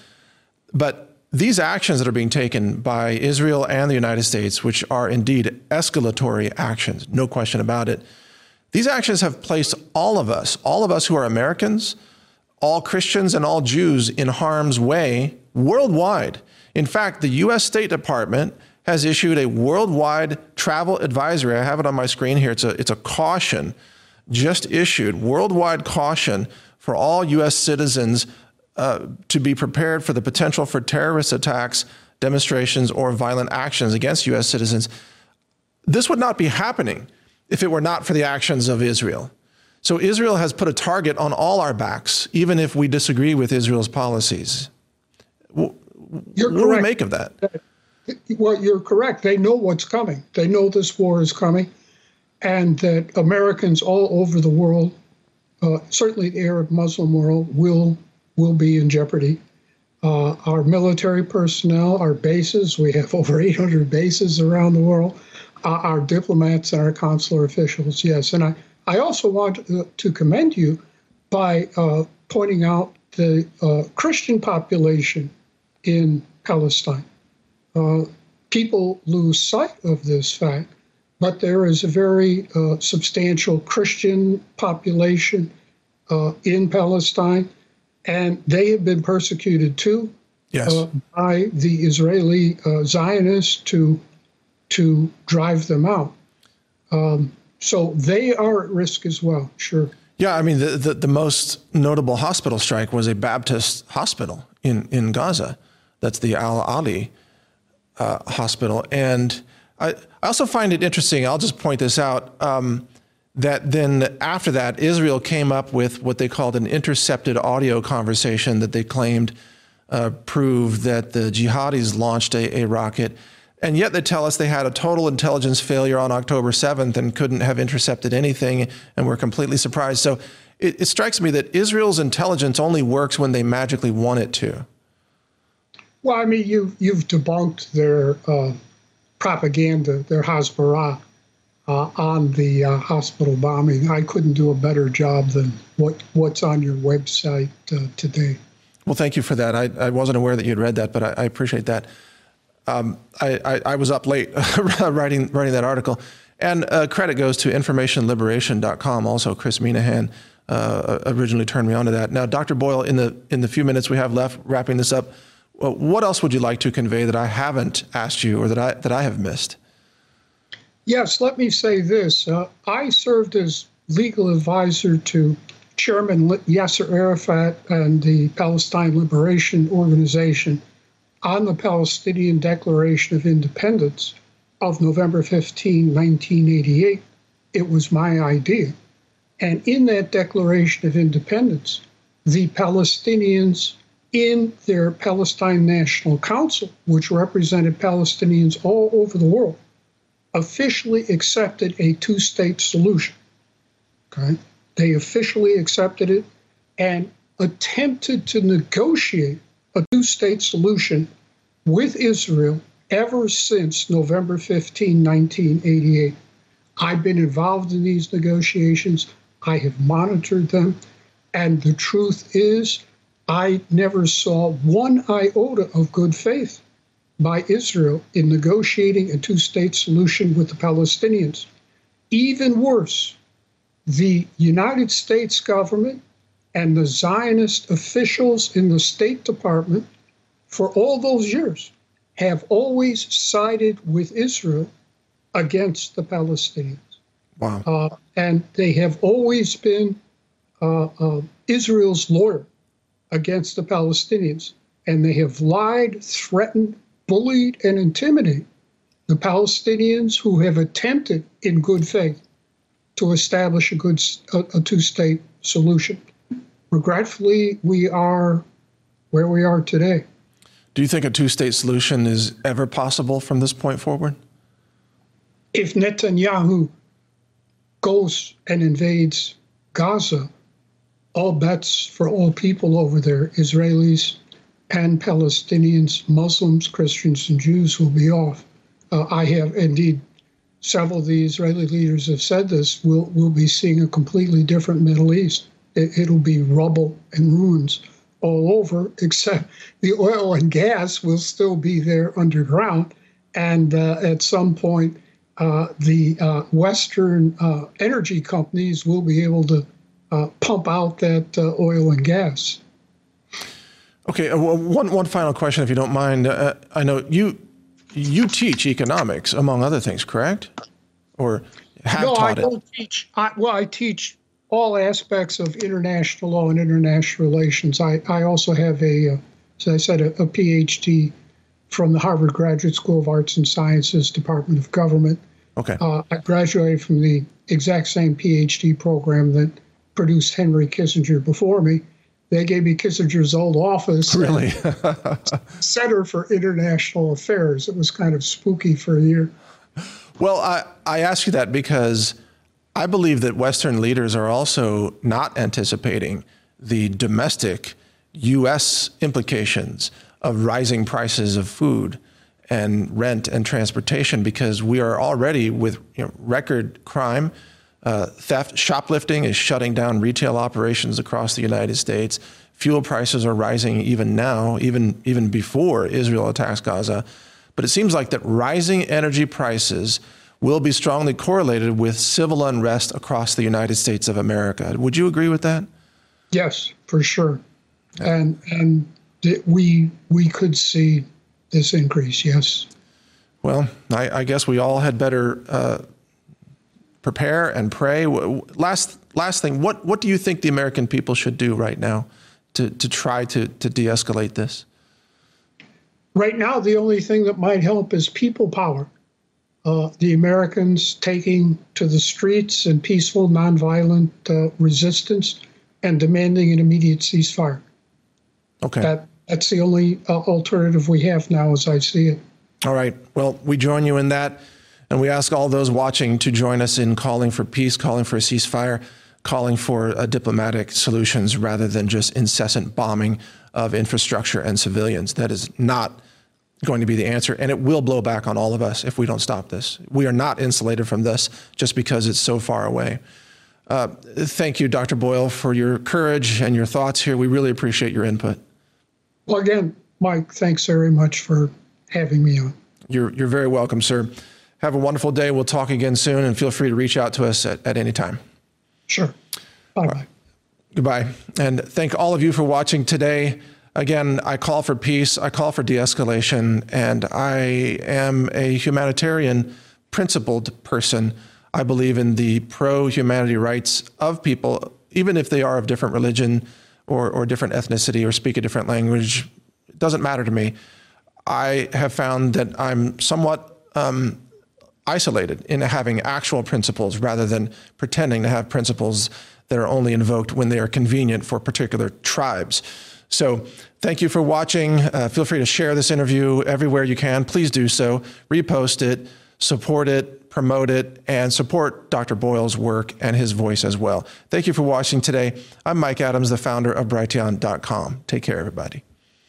But these actions that are being taken by Israel and the United States, which are indeed escalatory actions, no question about it. These actions have placed all of us, all of us who are Americans, all Christians and all Jews in harm's way worldwide. In fact, the U S State Department has issued a worldwide travel advisory. I have it on my screen here. It's a, it's a caution just issued, worldwide caution for all U S citizens uh, to be prepared for the potential for terrorist attacks, demonstrations, or violent actions against U S citizens. This would not be happening if it were not for the actions of Israel. So Israel has put a target on all our backs, even if we disagree with Israel's policies. You're what correct. do we make of that? Well, you're correct. They know what's coming. They know this war is coming, and that Americans all over the world, uh, certainly the Arab Muslim world, will will be in jeopardy. Uh, our military personnel, our bases, we have over eight hundred bases around the world, uh, our diplomats and our consular officials, yes. And I, I also want to, to commend you by uh, pointing out the uh, Christian population in Palestine. Uh, people lose sight of this fact, but there is a very uh, substantial Christian population uh, in Palestine, and they have been persecuted too yes. uh, by the Israeli uh, Zionists to to drive them out. Um, so they are at risk as well, sure. Yeah, I mean, the, the, the most notable hospital strike was a Baptist hospital in, in Gaza. That's the Al-Ali uh, hospital. And I, I also find it interesting, I'll just point this out, um, that then after that, Israel came up with what they called an intercepted audio conversation that they claimed uh, proved that the jihadis launched a, a rocket. And yet they tell us they had a total intelligence failure on October seventh and couldn't have intercepted anything and were completely surprised. So it, it strikes me that Israel's intelligence only works when they magically want it to. Well, I mean, you, you've debunked their uh, propaganda, their Hasbara, uh, on the uh, hospital bombing. I couldn't do a better job than what what's on your website uh, today. Well, thank you for that. I, I wasn't aware that you'd read that, but I, I appreciate that. Um, I, I, I was up late writing writing that article. And uh, credit goes to information liberation dot com. Also, Chris Minahan uh, originally turned me on to that. Now, Doctor Boyle, in the in the few minutes we have left, wrapping this up, well, what else would you like to convey that I haven't asked you or that I that I have missed? Yes, let me say this. Uh, I served as legal advisor to Chairman Yasser Arafat and the Palestine Liberation Organization on the Palestinian Declaration of Independence of November fifteenth, nineteen eighty-eight. It was my idea. And in that Declaration of Independence, the Palestinians in their Palestine National Council, which represented Palestinians all over the world, officially accepted a two-state solution. Okay? They officially accepted it and attempted to negotiate a two-state solution with Israel ever since November fifteenth, nineteen eighty-eight. I've been involved in these negotiations. I have monitored them. And the truth is, I never saw one iota of good faith by Israel in negotiating a two-state solution with the Palestinians. Even worse, the United States government and the Zionist officials in the State Department for all those years have always sided with Israel against the Palestinians. Wow. Uh, and they have always been uh, uh, Israel's lawyer against the Palestinians. And they have lied, threatened, bullied, and intimidated the Palestinians who have attempted in good faith to establish a good a, a two-state solution. Regretfully, we are where we are today. Do you think a two-state solution is ever possible from this point forward? If Netanyahu goes and invades Gaza, all bets for all people over there, Israelis and Palestinians, Muslims, Christians, and Jews, will be off. Uh, I have, indeed, several of the Israeli leaders have said this, we'll, we'll be seeing a completely different Middle East. It, it'll be rubble and ruins all over, except the oil and gas will still be there underground. And uh, at some point, uh, the uh, Western uh, energy companies will be able to uh, pump out that uh, oil and gas. Okay, uh, one one final question, if you don't mind. Uh, I know you you teach economics, among other things, correct? Or have no, taught I don't it? teach. I, well, I teach all aspects of international law and international relations. I, I also have a, uh, as I said, a, a P H D from the Harvard Graduate School of Arts and Sciences, Department of Government. Okay. Uh, I graduated from the exact same P H D program that produced Henry Kissinger before me. They gave me Kissinger's old office. Really? Center for International Affairs. It was kind of spooky for a year. Well, I, I ask you that because I believe that Western leaders are also not anticipating the domestic U S implications of rising prices of food and rent and transportation, because we are already with you know, record crime. Uh, theft, shoplifting is shutting down retail operations across the United States. Fuel prices are rising even now, even even before Israel attacks Gaza. But it seems like that rising energy prices will be strongly correlated with civil unrest across the United States of America. Would you agree with that? Yes, for sure. Yeah. And and th- we we could see this increase. Yes. Well, I, I guess we all had better uh, prepare and pray. Last last thing, what what do you think the American people should do right now to to try to to de-escalate this? Right now, the only thing that might help is people power. uh, the Americans taking to the streets in peaceful, nonviolent uh, resistance and demanding an immediate ceasefire. Okay. That, that's the only uh, alternative we have now, as I see it. All right. Well, we join you in that, and we ask all those watching to join us in calling for peace, calling for a ceasefire, calling for uh, diplomatic solutions rather than just incessant bombing of infrastructure and civilians. That is not going to be the answer, and it will blow back on all of us if we don't stop this. We are not insulated from this just because it's so far away. Uh, thank you, Doctor Boyle, for your courage and your thoughts here. We really appreciate your input. Well, again, Mike, thanks very much for having me on. You're, you're very welcome, sir. Have a wonderful day. We'll talk again soon, and feel free to reach out to us at, at any time. Sure. Bye-bye. Right. Goodbye. And thank all of you for watching today. Again, I call for peace. I call for de-escalation, and I am a humanitarian, principled person. I believe in the pro-humanity rights of people, even if they are of different religion or, or different ethnicity or speak a different language. It doesn't matter to me. I have found that I'm somewhat um, isolated in having actual principles rather than pretending to have principles that are only invoked when they are convenient for particular tribes. So thank you for watching. Uh, feel free to share this interview everywhere you can. Please do so. Repost it, support it, promote it, and support Doctor Boyle's work and his voice as well. Thank you for watching today. I'm Mike Adams, the founder of Brighteon dot com. Take care, everybody.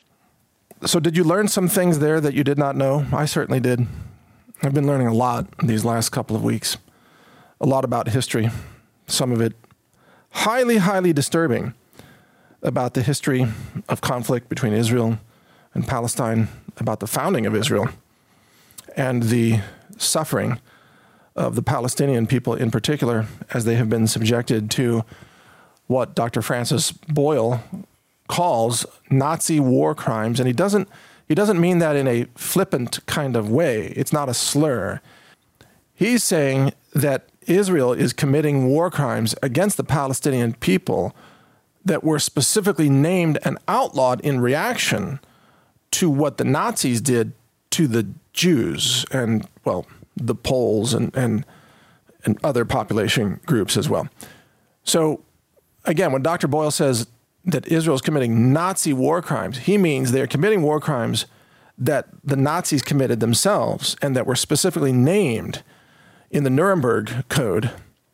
So did you learn some things there that you did not know? I certainly did. I've been learning a lot these last couple of weeks. A lot about history. Some of it highly, highly disturbing, about the history of conflict between Israel and Palestine, about the founding of Israel, and the suffering of the Palestinian people in particular, as they have been subjected to what Doctor Francis Boyle calls Nazi war crimes. And he doesn't, he doesn't mean that in a flippant kind of way. It's not a slur. He's saying that Israel is committing war crimes against the Palestinian people that were specifically named and outlawed in reaction to what the Nazis did to the Jews and, well, the Poles and, and, and other population groups as well. So, again, when Doctor Boyle says that Israel is committing Nazi war crimes, he means they're committing war crimes that the Nazis committed themselves and that were specifically named in the Nuremberg Code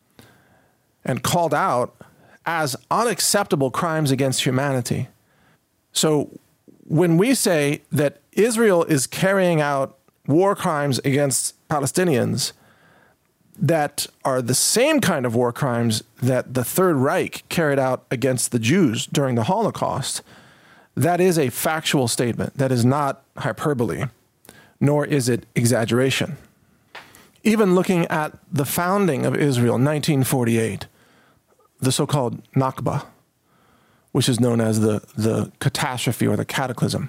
and called out as unacceptable crimes against humanity. So when we say that Israel is carrying out war crimes against Palestinians that are the same kind of war crimes that the Third Reich carried out against the Jews during the Holocaust, that is a factual statement. That is not hyperbole, nor is it exaggeration. Even looking at the founding of Israel, nineteen forty-eight, the so-called Nakba, which is known as the, the catastrophe or the cataclysm.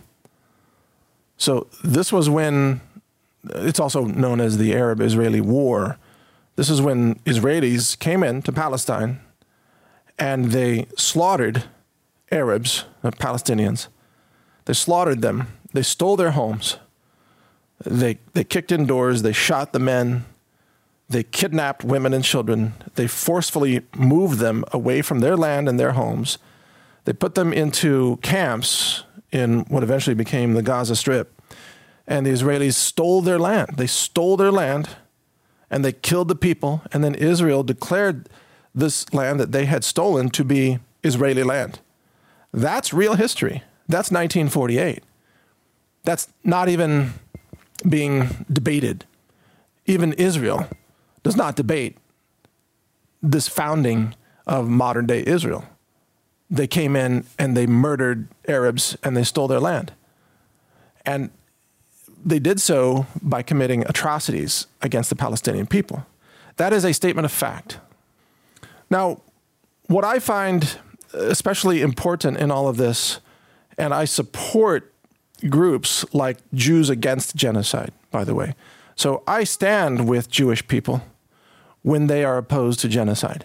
So this was when, it's also known as the Arab-Israeli War. This is when Israelis came into Palestine and they slaughtered Arabs, uh, Palestinians. They slaughtered them. They stole their homes. They, they kicked in doors. They shot the men. They kidnapped women and children. They forcefully moved them away from their land and their homes. They put them into camps in what eventually became the Gaza Strip. And the Israelis stole their land. They stole their land, and they killed the people. And then Israel declared this land that they had stolen to be Israeli land. That's real history. That's nineteen forty-eight. That's not even being debated. Even Israel does not debate this founding of modern-day Israel. They came in and they murdered Arabs and they stole their land. And they did so by committing atrocities against the Palestinian people. That is a statement of fact. Now, what I find especially important in all of this, and I support groups like Jews Against Genocide, by the way. So I stand with Jewish people when they are opposed to genocide.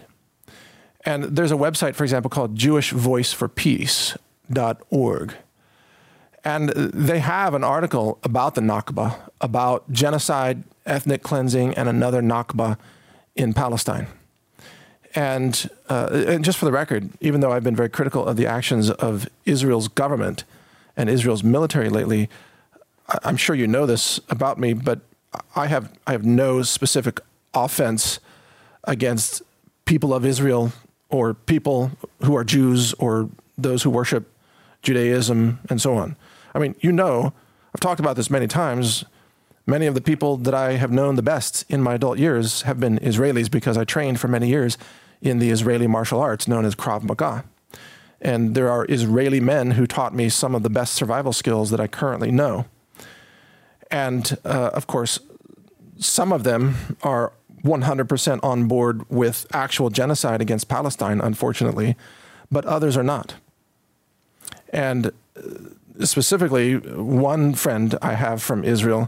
And there's a website, for example, called Jewish Voice for Peace dot org. And they have an article about the Nakba, about genocide, ethnic cleansing, and another Nakba in Palestine. And, uh, and just for the record, even though I've been very critical of the actions of Israel's government and Israel's military lately, I'm sure you know this about me, but I have I have no specific offense against people of Israel or people who are Jews or those who worship Judaism and so on. I mean, you know, I've talked about this many times. Many of the people that I have known the best in my adult years have been Israelis because I trained for many years in the Israeli martial arts known as Krav Maga. And there are Israeli men who taught me some of the best survival skills that I currently know. And, uh, of course, some of them are one hundred percent on board with actual genocide against Palestine, unfortunately, but others are not. And specifically, one friend I have from Israel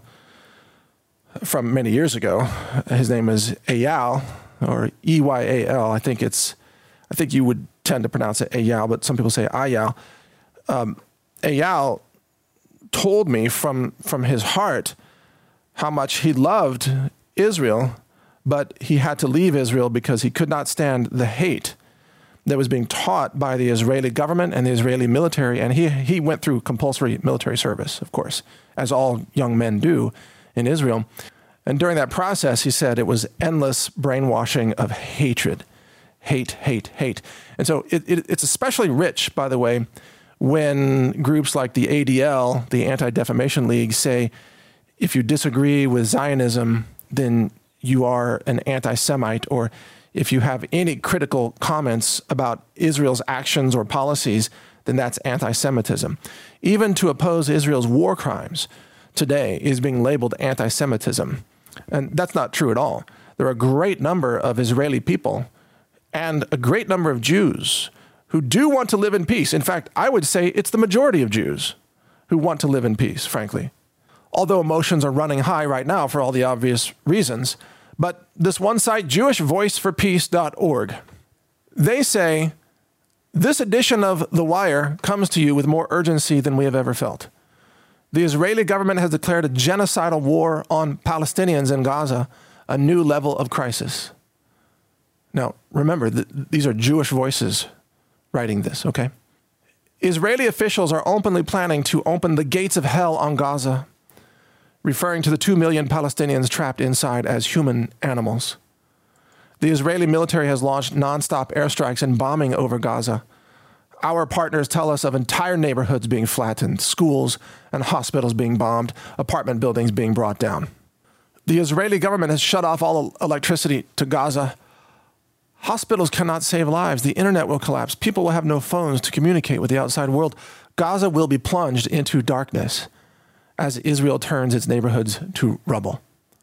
from many years ago, his name is Eyal, or E Y A L. I think it's, I think you would tend to pronounce it Eyal, but some people say Ayal. Um, Eyal told me from, from his heart how much he loved Israel, but he had to leave Israel because he could not stand the hate that was being taught by the Israeli government and the Israeli military. And he, he went through compulsory military service, of course, as all young men do in Israel. And during that process, he said it was endless brainwashing of hatred. Hate, hate, hate. And so it, it, it's especially rich, by the way, when groups like the A D L, the Anti-Defamation League, say, if you disagree with Zionism, then you are an anti-Semite, or if you have any critical comments about Israel's actions or policies, then that's anti-Semitism. Even to oppose Israel's war crimes today is being labeled anti-Semitism. And that's not true at all. There are a great number of Israeli people and a great number of Jews who do want to live in peace. In fact, I would say it's the majority of Jews who want to live in peace, frankly. Although emotions are running high right now for all the obvious reasons. But this one site, Jewish Voice For Peace dot org, they say, this edition of The Wire comes to you with more urgency than we have ever felt. The Israeli government has declared a genocidal war on Palestinians in Gaza, a new level of crisis. Now, remember, th- these are Jewish voices writing this, okay? Israeli officials are openly planning to open the gates of hell on Gaza, referring to the two million Palestinians trapped inside as human animals. The Israeli military has launched nonstop airstrikes and bombing over Gaza. Our partners tell us of entire neighborhoods being flattened, schools and hospitals being bombed, apartment buildings being brought down. The Israeli government has shut off all electricity to Gaza. Hospitals cannot save lives. The internet will collapse. People will have no phones to communicate with the outside world. Gaza will be plunged into darkness as Israel turns its neighborhoods to rubble.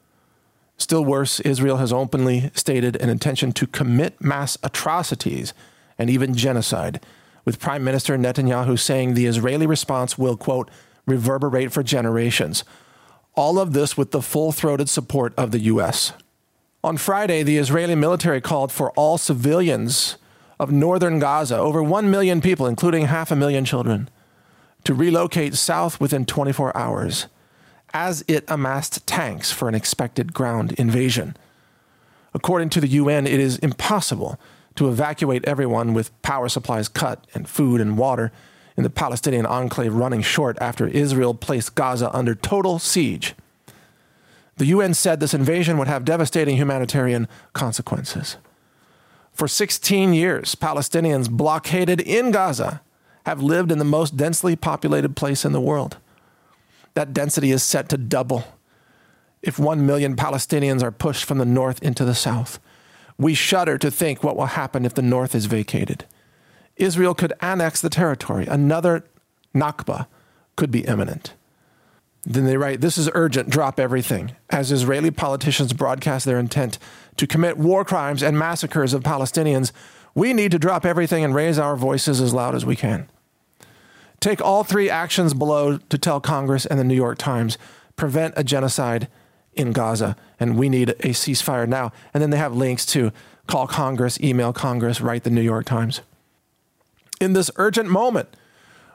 Still worse, Israel has openly stated an intention to commit mass atrocities and even genocide, with Prime Minister Netanyahu saying the Israeli response will, quote, reverberate for generations. All of this with the full-throated support of the U S. On Friday, the Israeli military called for all civilians of northern Gaza, over one million people, including half a million children, to relocate south within twenty-four hours, as it amassed tanks for an expected ground invasion. According to the U N, it is impossible to evacuate everyone with power supplies cut and food and water in the Palestinian enclave running short after Israel placed Gaza under total siege. The U N said this invasion would have devastating humanitarian consequences. For sixteen years, Palestinians blockaded in Gaza have lived in the most densely populated place in the world. That density is set to double if one million Palestinians are pushed from the north into the south. We shudder to think what will happen if the north is vacated. Israel could annex the territory. Another Nakba could be imminent. Then they write, this is urgent, drop everything. As Israeli politicians broadcast their intent to commit war crimes and massacres of Palestinians, we need to drop everything and raise our voices as loud as we can. Take all three actions below to tell Congress and the New York Times, prevent a genocide in Gaza, and we need a ceasefire now. And then they have links to call Congress, email Congress, write the New York Times. In this urgent moment,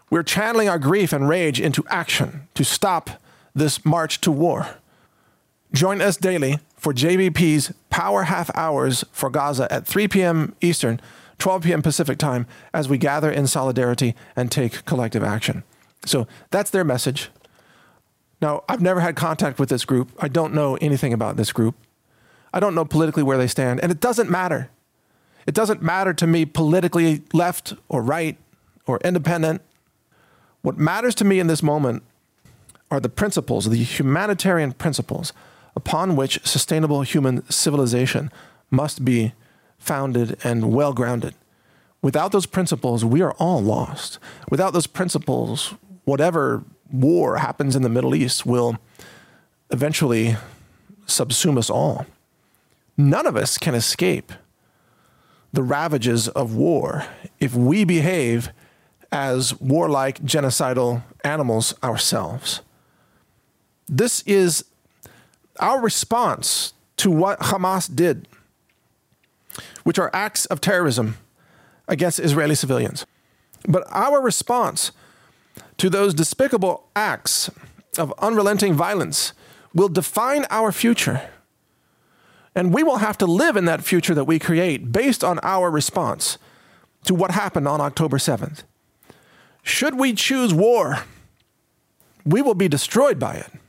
We're channeling our grief and rage into action to stop this march to war. Join us daily for J V P's Power Half Hours for Gaza at three p.m. Eastern, twelve p.m. Pacific time, as we gather in solidarity and take collective action. So that's their message. Now, I've never had contact with this group. I don't know anything about this group. I don't know politically where they stand, and it doesn't matter. It doesn't matter to me politically left or right or independent. What matters to me in this moment are the principles, the humanitarian principles upon which sustainable human civilization must be founded and well-grounded. Without those principles, we are all lost. Without those principles, whatever war happens in the Middle East will eventually subsume us all. None of us can escape the ravages of war if we behave as warlike, genocidal animals ourselves. This is our response to what Hamas did, which are acts of terrorism against Israeli civilians. But our response to those despicable acts of unrelenting violence will define our future. And we will have to live in that future that we create based on our response to what happened on October seventh. Should we choose war, we will be destroyed by it.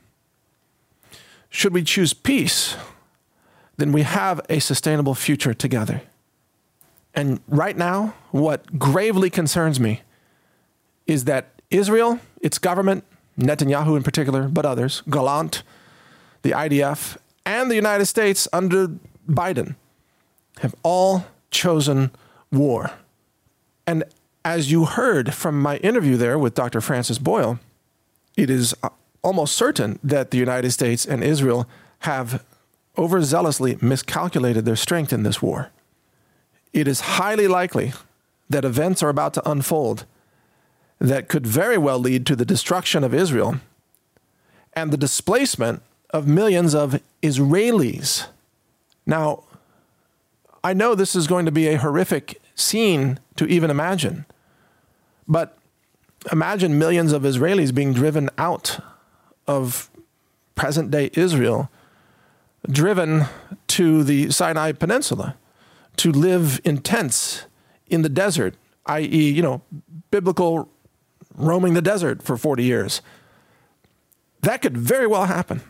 Should we choose peace, then we have a sustainable future together. And right now, what gravely concerns me is that Israel, its government, Netanyahu in particular, but others, Gallant, the I D F, and the United States under Biden have all chosen war. And as you heard from my interview there with Doctor Francis Boyle, it is almost certain that the United States and Israel have overzealously miscalculated their strength in this war. It is highly likely that events are about to unfold that could very well lead to the destruction of Israel and the displacement of millions of Israelis. Now, I know this is going to be a horrific scene to even imagine, but imagine millions of Israelis being driven out of present-day Israel, driven to the Sinai Peninsula to live in tents in the desert, that is, you know, biblical roaming the desert for forty years. That could very well happen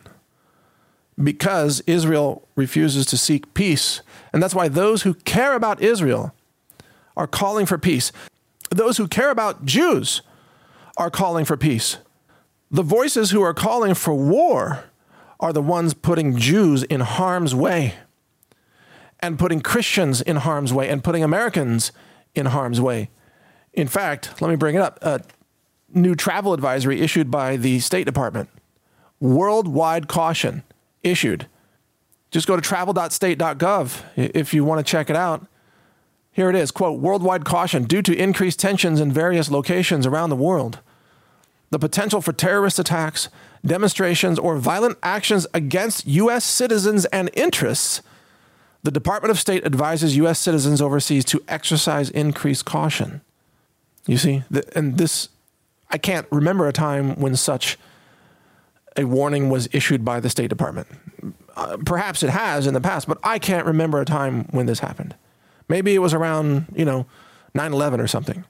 because Israel refuses to seek peace. And that's why those who care about Israel are calling for peace. Those who care about Jews are calling for peace. The voices who are calling for war are the ones putting Jews in harm's way and putting Christians in harm's way and putting Americans in harm's way. In fact, let me bring it up. A new travel advisory issued by the State Department. Worldwide caution issued. Just go to travel dot state dot gov if you want to check it out. Here it is, quote, worldwide caution due to increased tensions in various locations around the world. The potential for terrorist attacks, demonstrations, or violent actions against U S citizens and interests. The Department of State advises U S citizens overseas to exercise increased caution. You see, and this, I can't remember a time when such a warning was issued by the State Department. Uh, perhaps it has in the past, but I can't remember a time when this happened. Maybe it was around, you know, nine eleven or something.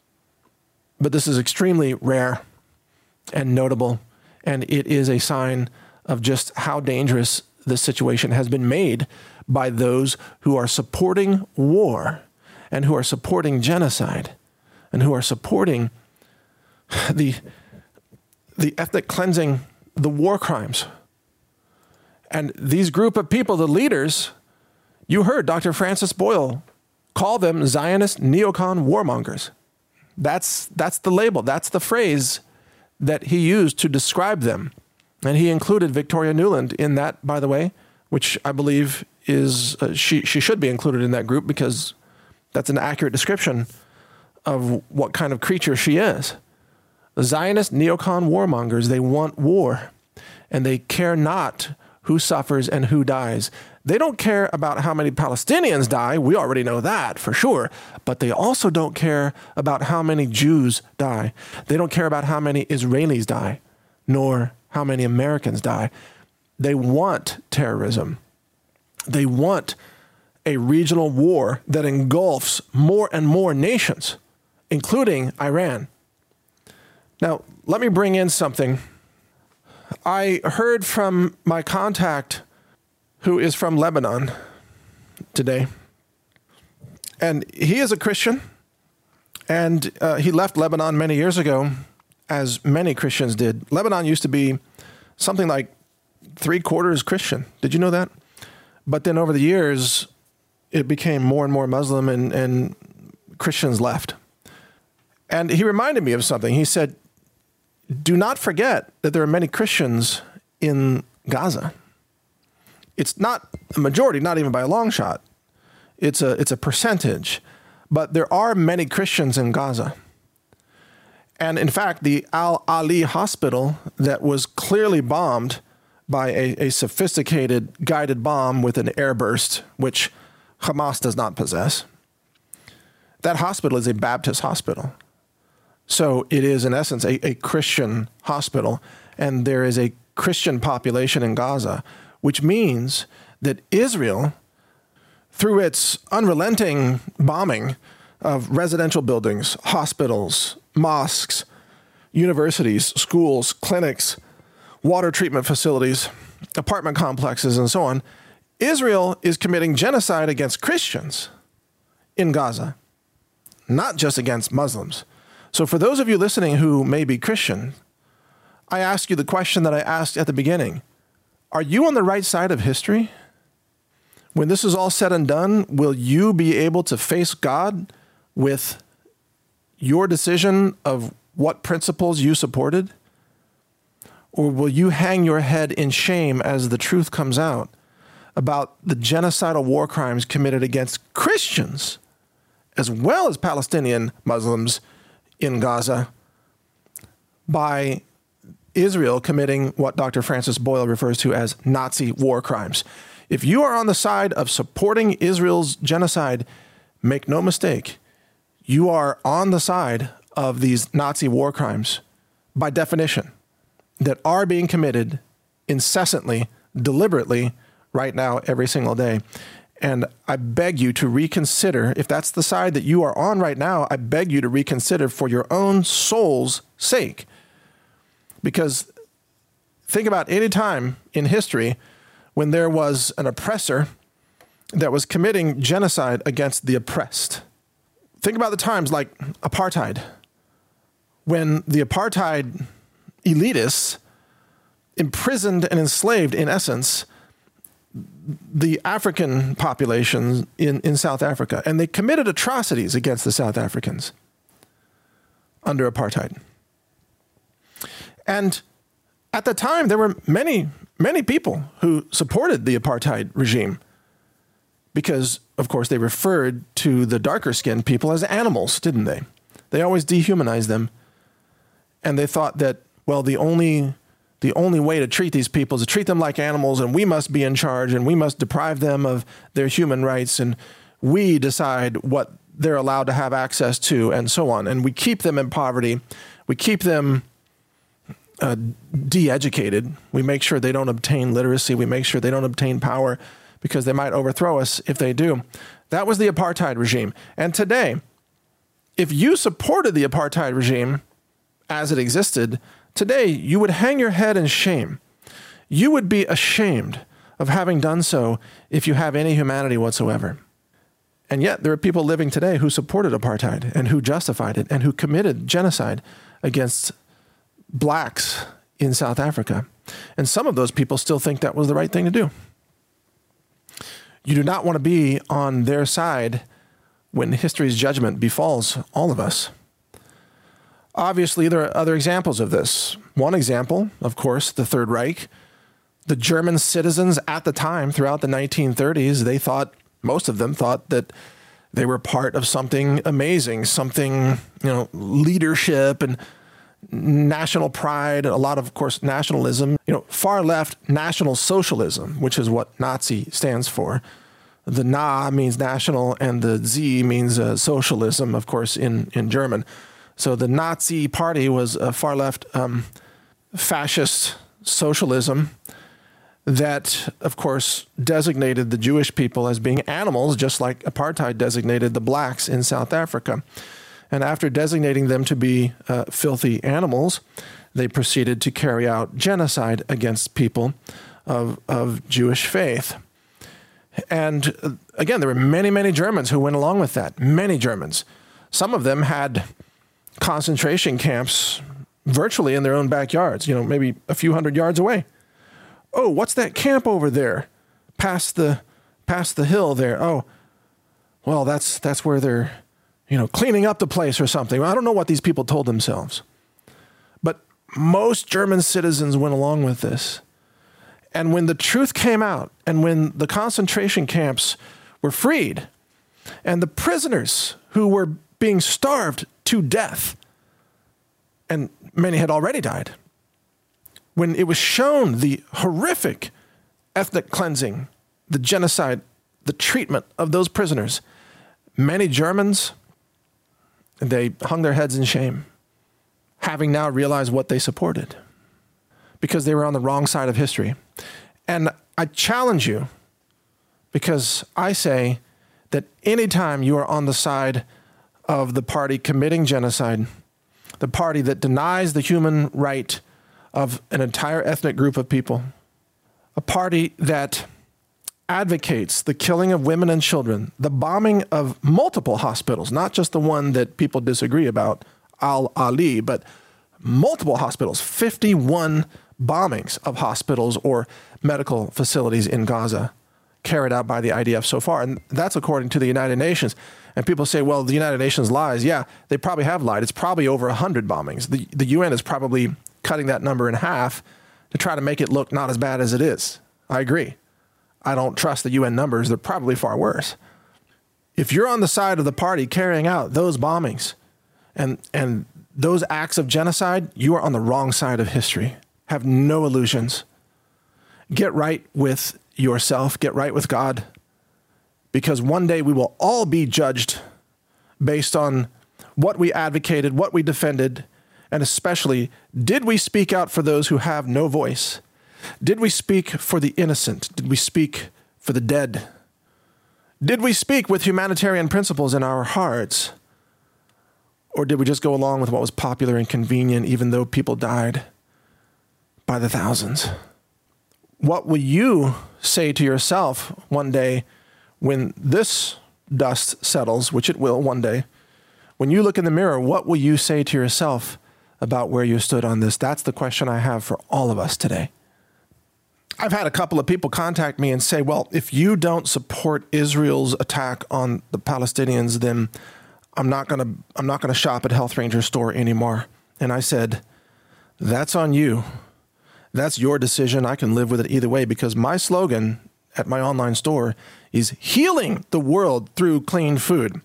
But this is extremely rare and notable, and it is a sign of just how dangerous this situation has been made by those who are supporting war and who are supporting genocide and who are supporting the, the ethnic cleansing, the war crimes. And these group of people, the leaders, you heard Doctor Francis Boyle call them Zionist neocon warmongers. That's, that's the label. That's the phrase that he used to describe them. And he included Victoria Nuland in that, by the way, which I believe is, uh, she, she should be included in that group because that's an accurate description of what kind of creature she is. The Zionist neocon warmongers, they want war, and they care not who suffers and who dies. They don't care about how many Palestinians die. We already know that for sure. But they also don't care about how many Jews die. They don't care about how many Israelis die, nor how many Americans die. They want terrorism. They want a regional war that engulfs more and more nations, including Iran. Now, let me bring in something. I heard from my contact who is from Lebanon today, and he is a Christian, and uh, he left Lebanon many years ago, as many Christians did. Lebanon used to be something like three quarters Christian. Did you know that? But then over the years, it became more and more Muslim, and, and Christians left. And he reminded me of something. He said, do not forget that there are many Christians in Gaza. It's not a majority, not even by a long shot. It's a, it's a percentage. But there are many Christians in Gaza. And in fact, the Al-Ali hospital that was clearly bombed by a, a sophisticated guided bomb with an airburst, which Hamas does not possess, that hospital is a Baptist hospital. So it is, in essence, a, a Christian hospital, and there is a Christian population in Gaza, which means that Israel, through its unrelenting bombing of residential buildings, hospitals, mosques, universities, schools, clinics, water treatment facilities, apartment complexes, and so on, Israel is committing genocide against Christians in Gaza, not just against Muslims. So for those of you listening who may be Christian, I ask you the question that I asked at the beginning. Are you on the right side of history? When this is all said and done, will you be able to face God with your decision of what principles you supported? Or will you hang your head in shame as the truth comes out about the genocidal war crimes committed against Christians, as well as Palestinian Muslims in Gaza, by Israel committing what Doctor Francis Boyle refers to as Nazi war crimes? If you are on the side of supporting Israel's genocide, make no mistake, you are on the side of these Nazi war crimes by definition that are being committed incessantly, deliberately, right now, every single day. And I beg you to reconsider, if that's the side that you are on right now, I beg you to reconsider for your own soul's sake. Because think about any time in history when there was an oppressor that was committing genocide against the oppressed. Think about the times like apartheid, when the apartheid elitists imprisoned and enslaved, in essence, the African populations in, in South Africa, and they committed atrocities against the South Africans under apartheid. And at the time, there were many, many people who supported the apartheid regime because, of course, they referred to the darker-skinned people as animals, didn't they? They always dehumanized them, and they thought that, well, the only the only way to treat these people is to treat them like animals, and we must be in charge, and we must deprive them of their human rights, and we decide what they're allowed to have access to, and so on. And we keep them in poverty. We keep them uh, de-educated. We make sure they don't obtain literacy. We make sure they don't obtain power because they might overthrow us if they do. That was the apartheid regime. And today, if you supported the apartheid regime as it existed, today, you would hang your head in shame. You would be ashamed of having done so if you have any humanity whatsoever. And yet, there are people living today who supported apartheid and who justified it and who committed genocide against blacks in South Africa. And some of those people still think that was the right thing to do. You do not want to be on their side when history's judgment befalls all of us. Obviously, there are other examples of this. One example, of course, the Third Reich. The German citizens at the time, throughout the nineteen thirties, they thought, most of them thought that they were part of something amazing, something, you know, leadership and, national pride, a lot of, of course, nationalism, you know, far left National Socialism, which is what Nazi stands for. The Na means national and the Z means uh, socialism, of course, in, in German. So the Nazi party was a far left um, fascist socialism that, of course, designated the Jewish people as being animals, just like apartheid designated the blacks in South Africa. And after designating them to be uh, filthy animals, they proceeded to carry out genocide against people of, of Jewish faith. And uh, again, there were many, many Germans who went along with that, many Germans. Some of them had concentration camps virtually in their own backyards, you know, maybe a few hundred yards away. Oh, what's that camp over there past the past the hill there? Oh, well, that's that's where they're, you know, cleaning up the place or something. I don't know what these people told themselves. But most German citizens went along with this. And when the truth came out, and when the concentration camps were freed, and the prisoners who were being starved to death, and many had already died, when it was shown the horrific ethnic cleansing, the genocide, the treatment of those prisoners, many Germans, they hung their heads in shame, having now realized what they supported, because they were on the wrong side of history. And I challenge you, because I say that anytime you are on the side of the party committing genocide, the party that denies the human right of an entire ethnic group of people, a party that advocates the killing of women and children, the bombing of multiple hospitals, not just the one that people disagree about, Al-Ali, but multiple hospitals, fifty-one bombings of hospitals or medical facilities in Gaza carried out by the I D F so far. And that's according to the United Nations. And people say, well, the United Nations lies. Yeah, they probably have lied. It's probably over one hundred bombings. The, the U N is probably cutting that number in half to try to make it look not as bad as it is. I agree. I don't trust the U N numbers. They're probably far worse. If you're on the side of the party carrying out those bombings and, and those acts of genocide, you are on the wrong side of history. Have no illusions. Get right with yourself. Get right with God. Because one day we will all be judged based on what we advocated, what we defended, and especially, did we speak out for those who have no voice? Did we speak for the innocent? Did we speak for the dead? Did we speak with humanitarian principles in our hearts? Or did we just go along with what was popular and convenient, even though people died by the thousands? What will you say to yourself one day when this dust settles, which it will one day? When you look in the mirror, what will you say to yourself about where you stood on this? That's the question I have for all of us today. I've had a couple of people contact me and say, well, if you don't support Israel's attack on the Palestinians, then I'm not going to I'm not going to shop at Health Ranger store anymore. And I said, that's on you. That's your decision. I can live with it either way, because my slogan at my online store is healing the world through clean food.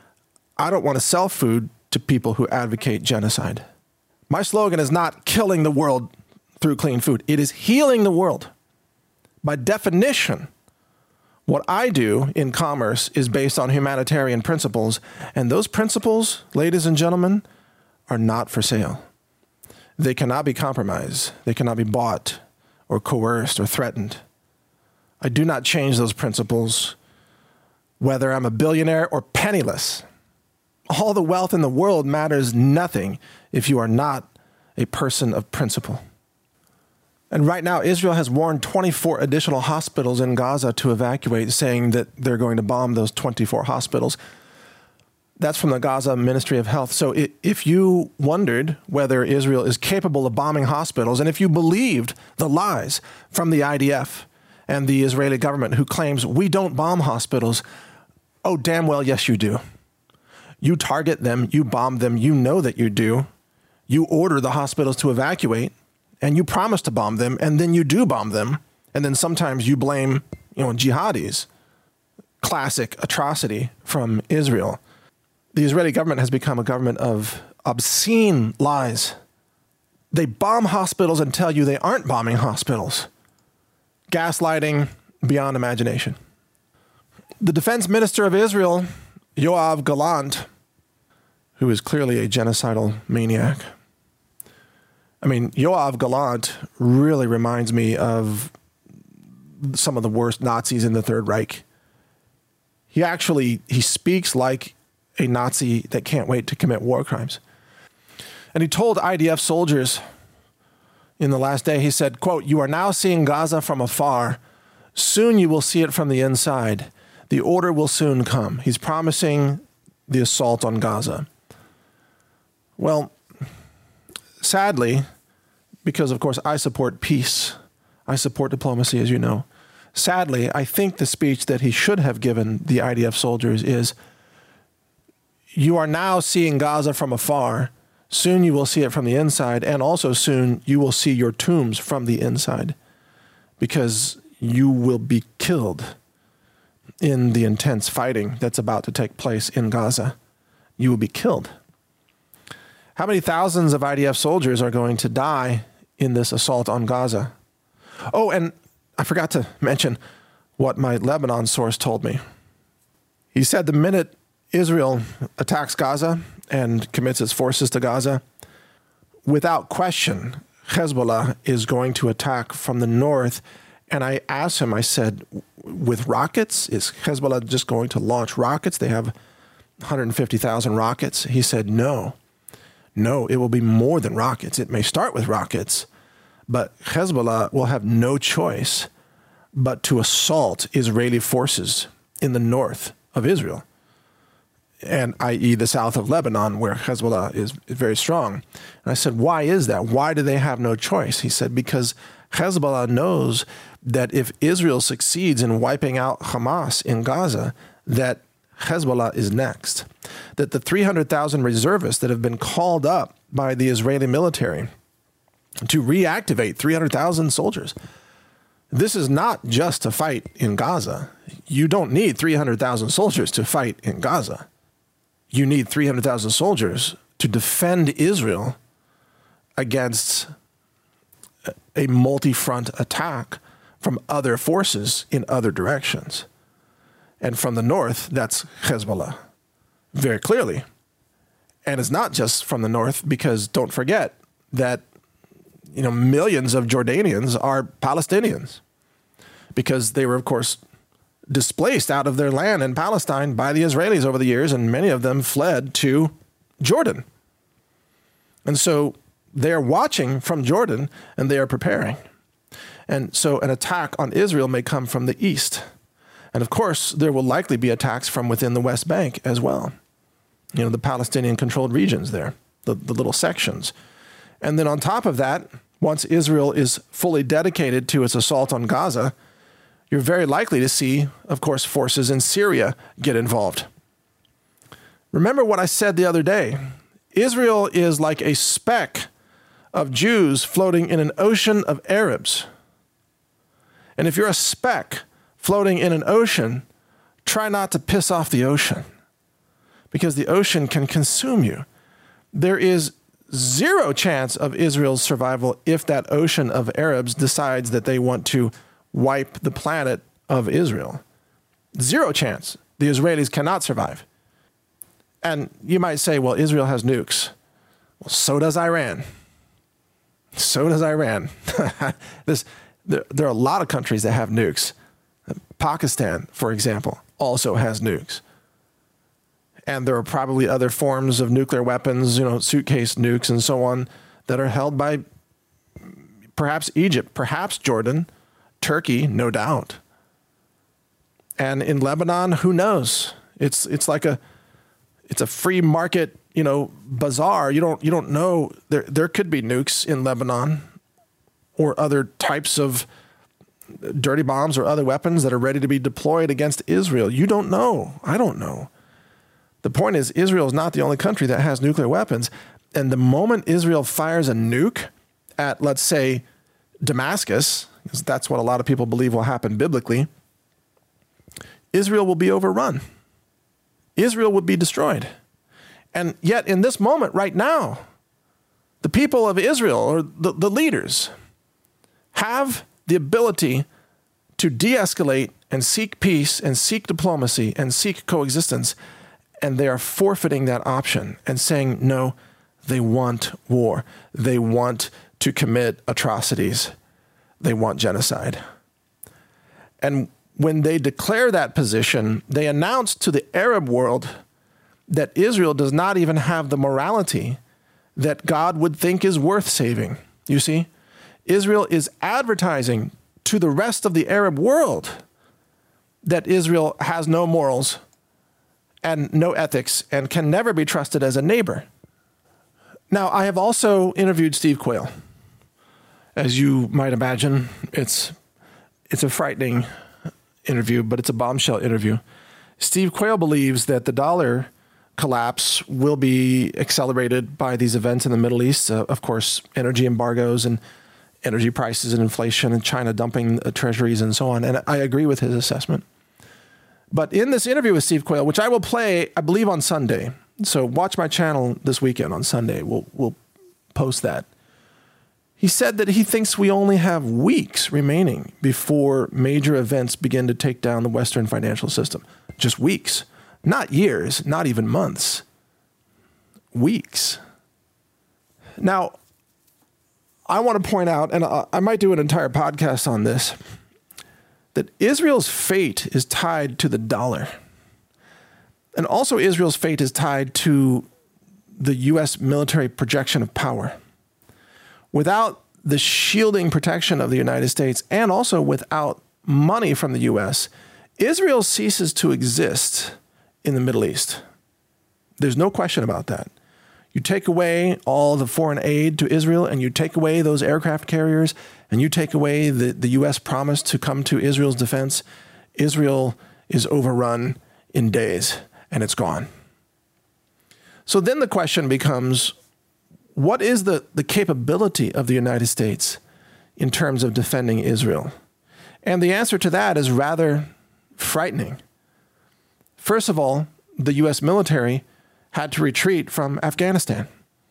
I don't want to sell food to people who advocate genocide. My slogan is not killing the world through clean food. It is healing the world. By definition, what I do in commerce is based on humanitarian principles, and those principles, ladies and gentlemen, are not for sale. They cannot be compromised. They cannot be bought or coerced or threatened. I do not change those principles, whether I'm a billionaire or penniless. All the wealth in the world matters nothing if you are not a person of principle. And right now, Israel has warned twenty-four additional hospitals in Gaza to evacuate, saying that they're going to bomb those twenty-four hospitals. That's from the Gaza Ministry of Health. So if you wondered whether Israel is capable of bombing hospitals, and if you believed the lies from the I D F and the Israeli government who claims we don't bomb hospitals, oh, damn well, yes, you do. You target them, you bomb them, you know that you do. You order the hospitals to evacuate, and you promise to bomb them, and then you do bomb them. And then sometimes you blame, you know, jihadis. Classic atrocity from Israel. The Israeli government has become a government of obscene lies They bomb hospitals and tell you they aren't bombing hospitals. Gaslighting beyond imagination. The defense minister of Israel, Yoav Gallant, who is clearly a genocidal maniac. I mean, Yoav Gallant really reminds me of some of the worst Nazis in the Third Reich. He actually, he speaks like a Nazi that can't wait to commit war crimes. And he told I D F soldiers in the last day, he said, quote, "You are now seeing Gaza from afar. Soon you will see it from the inside. The order will soon come." He's promising the assault on Gaza. Well, sadly, because of course I support peace, I support diplomacy, as you know. Sadly, I think the speech that he should have given the I D F soldiers is, "You are now seeing Gaza from afar. Soon you will see it from the inside, and also soon you will see your tombs from the inside, because you will be killed in the intense fighting that's about to take place in Gaza. You will be killed." How many thousands of I D F soldiers are going to die in this assault on Gaza? Oh, and I forgot to mention what my Lebanon source told me. He said the minute Israel attacks Gaza and commits its forces to Gaza, without question, Hezbollah is going to attack from the north. And I asked him, I said, with rockets, is Hezbollah just going to launch rockets? They have one hundred fifty thousand rockets. He said, no, no, it will be more than rockets. It may start with rockets, but Hezbollah will have no choice but to assault Israeli forces in the north of Israel, and that is the south of Lebanon, where Hezbollah is very strong. And I said, why is that? Why do they have no choice? He said, because Hezbollah knows that if Israel succeeds in wiping out Hamas in Gaza, that Hezbollah is next. That the three hundred thousand reservists that have been called up by the Israeli military to reactivate three hundred thousand soldiers, this is not just to fight in Gaza. You don't need three hundred thousand soldiers to fight in Gaza. You need three hundred thousand soldiers to defend Israel against a multi-front attack from other forces in other directions. And from the north, that's Hezbollah, very clearly. And it's not just from the north, because don't forget that, you know, millions of Jordanians are Palestinians, because they were, of course, displaced out of their land in Palestine by the Israelis over the years, and many of them fled to Jordan. And so they are watching from Jordan, and they are preparing. And so an attack on Israel may come from the east. And of course, there will likely be attacks from within the West Bank as well. You know, the Palestinian-controlled regions there, the, the little sections. And then on top of that, once Israel is fully dedicated to its assault on Gaza, you're very likely to see, of course, forces in Syria get involved. Remember what I said the other day. Israel is like a speck of Jews floating in an ocean of Arabs. And if you're a speck floating in an ocean, try not to piss off the ocean, because the ocean can consume you. There is zero chance of Israel's survival if that ocean of Arabs decides that they want to wipe the planet of Israel. Zero chance. The Israelis cannot survive. And you might say, well, Israel has nukes. Well, so does Iran. So does Iran. this, there, there are a lot of countries that have nukes. Pakistan, for example, also has nukes. And there are probably other forms of nuclear weapons, you know, suitcase nukes and so on, that are held by perhaps Egypt, perhaps Jordan, Turkey, no doubt. And in Lebanon, who knows? It's it's like a it's a free market, you know, bazaar. You don't you don't know. There there could be nukes in Lebanon, or other types of dirty bombs or other weapons that are ready to be deployed against Israel. You don't know. I don't know. The point is, Israel is not the only country that has nuclear weapons. And the moment Israel fires a nuke at, let's say, Damascus, because that's what a lot of people believe will happen biblically, Israel will be overrun. Israel would be destroyed. And yet in this moment right now, The people of Israel, or the, the leaders, have the ability to de-escalate and seek peace and seek diplomacy and seek coexistence, and they are forfeiting that option and saying, no, they want war. They want to commit atrocities. They want genocide. And when they declare that position, they announce to the Arab world that Israel does not even have the morality that God would think is worth saving. You see, Israel is advertising to the rest of the Arab world that Israel has no morals and no ethics and can never be trusted as a neighbor. Now, I have also interviewed Steve Quayle. As you might imagine, it's it's a frightening interview, but it's a bombshell interview. Steve Quayle believes that the dollar collapse will be accelerated by these events in the Middle East. Uh, of course, energy embargoes and energy prices and inflation and China dumping uh, treasuries and so on. And I agree with his assessment. But in this interview with Steve Quayle, which I will play, I believe, on Sunday. So watch my channel this weekend on Sunday. We'll, we'll post that. He said that he thinks we only have weeks remaining before major events begin to take down the Western financial system. Just weeks. Not years, not even months. Weeks. Now, I want to point out, and I might do an entire podcast on this, that Israel's fate is tied to the dollar. And also Israel's fate is tied to the U S military projection of power. Without the shielding protection of the United States, and also without money from the U S, Israel ceases to exist in the Middle East. There's no question about that. You take away all the foreign aid to Israel, and you take away those aircraft carriers, and you take away the, the U S promise to come to Israel's defense, Israel is overrun in days, and it's gone. So then the question becomes, what is the, the capability of the United States in terms of defending Israel? And the answer to that is rather frightening. First of all, the U S military had to retreat from Afghanistan.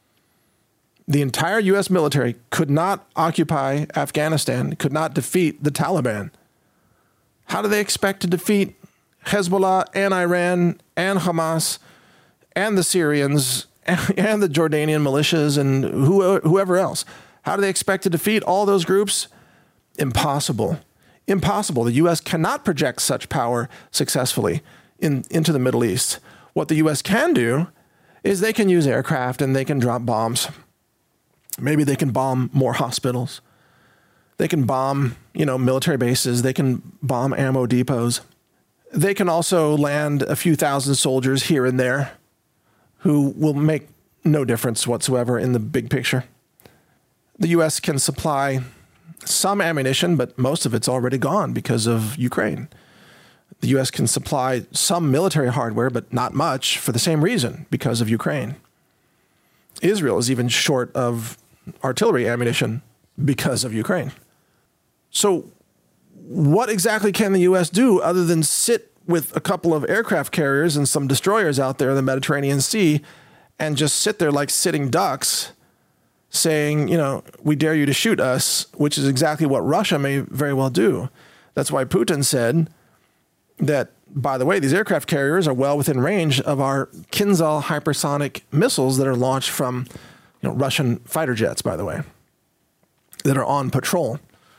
The entire U S military could not occupy Afghanistan, could not defeat the Taliban. How do they expect to defeat Hezbollah and Iran and Hamas and the Syrians and the Jordanian militias and whoever else? How do they expect to defeat all those groups? Impossible. Impossible. The U S cannot project such power successfully in, into the Middle East. What the U S can do is they can use aircraft and they can drop bombs. Maybe they can bomb more hospitals. They can bomb, you know, military bases. They can bomb ammo depots. They can also land a few thousand soldiers here and there who will make no difference whatsoever in the big picture. The U S can supply some ammunition, but most of it's already gone because of Ukraine. The U S can supply some military hardware, but not much for the same reason, because of Ukraine. Israel is even short of artillery ammunition because of Ukraine. So what exactly can the U S do other than sit with a couple of aircraft carriers and some destroyers out there in the Mediterranean Sea and just sit there like sitting ducks saying, you know, we dare you to shoot us, which is exactly what Russia may very well do. That's why Putin said that, by the way, these aircraft carriers are well within range of our Kinzhal hypersonic missiles that are launched from, you know, Russian fighter jets, by the way, that are on patrol.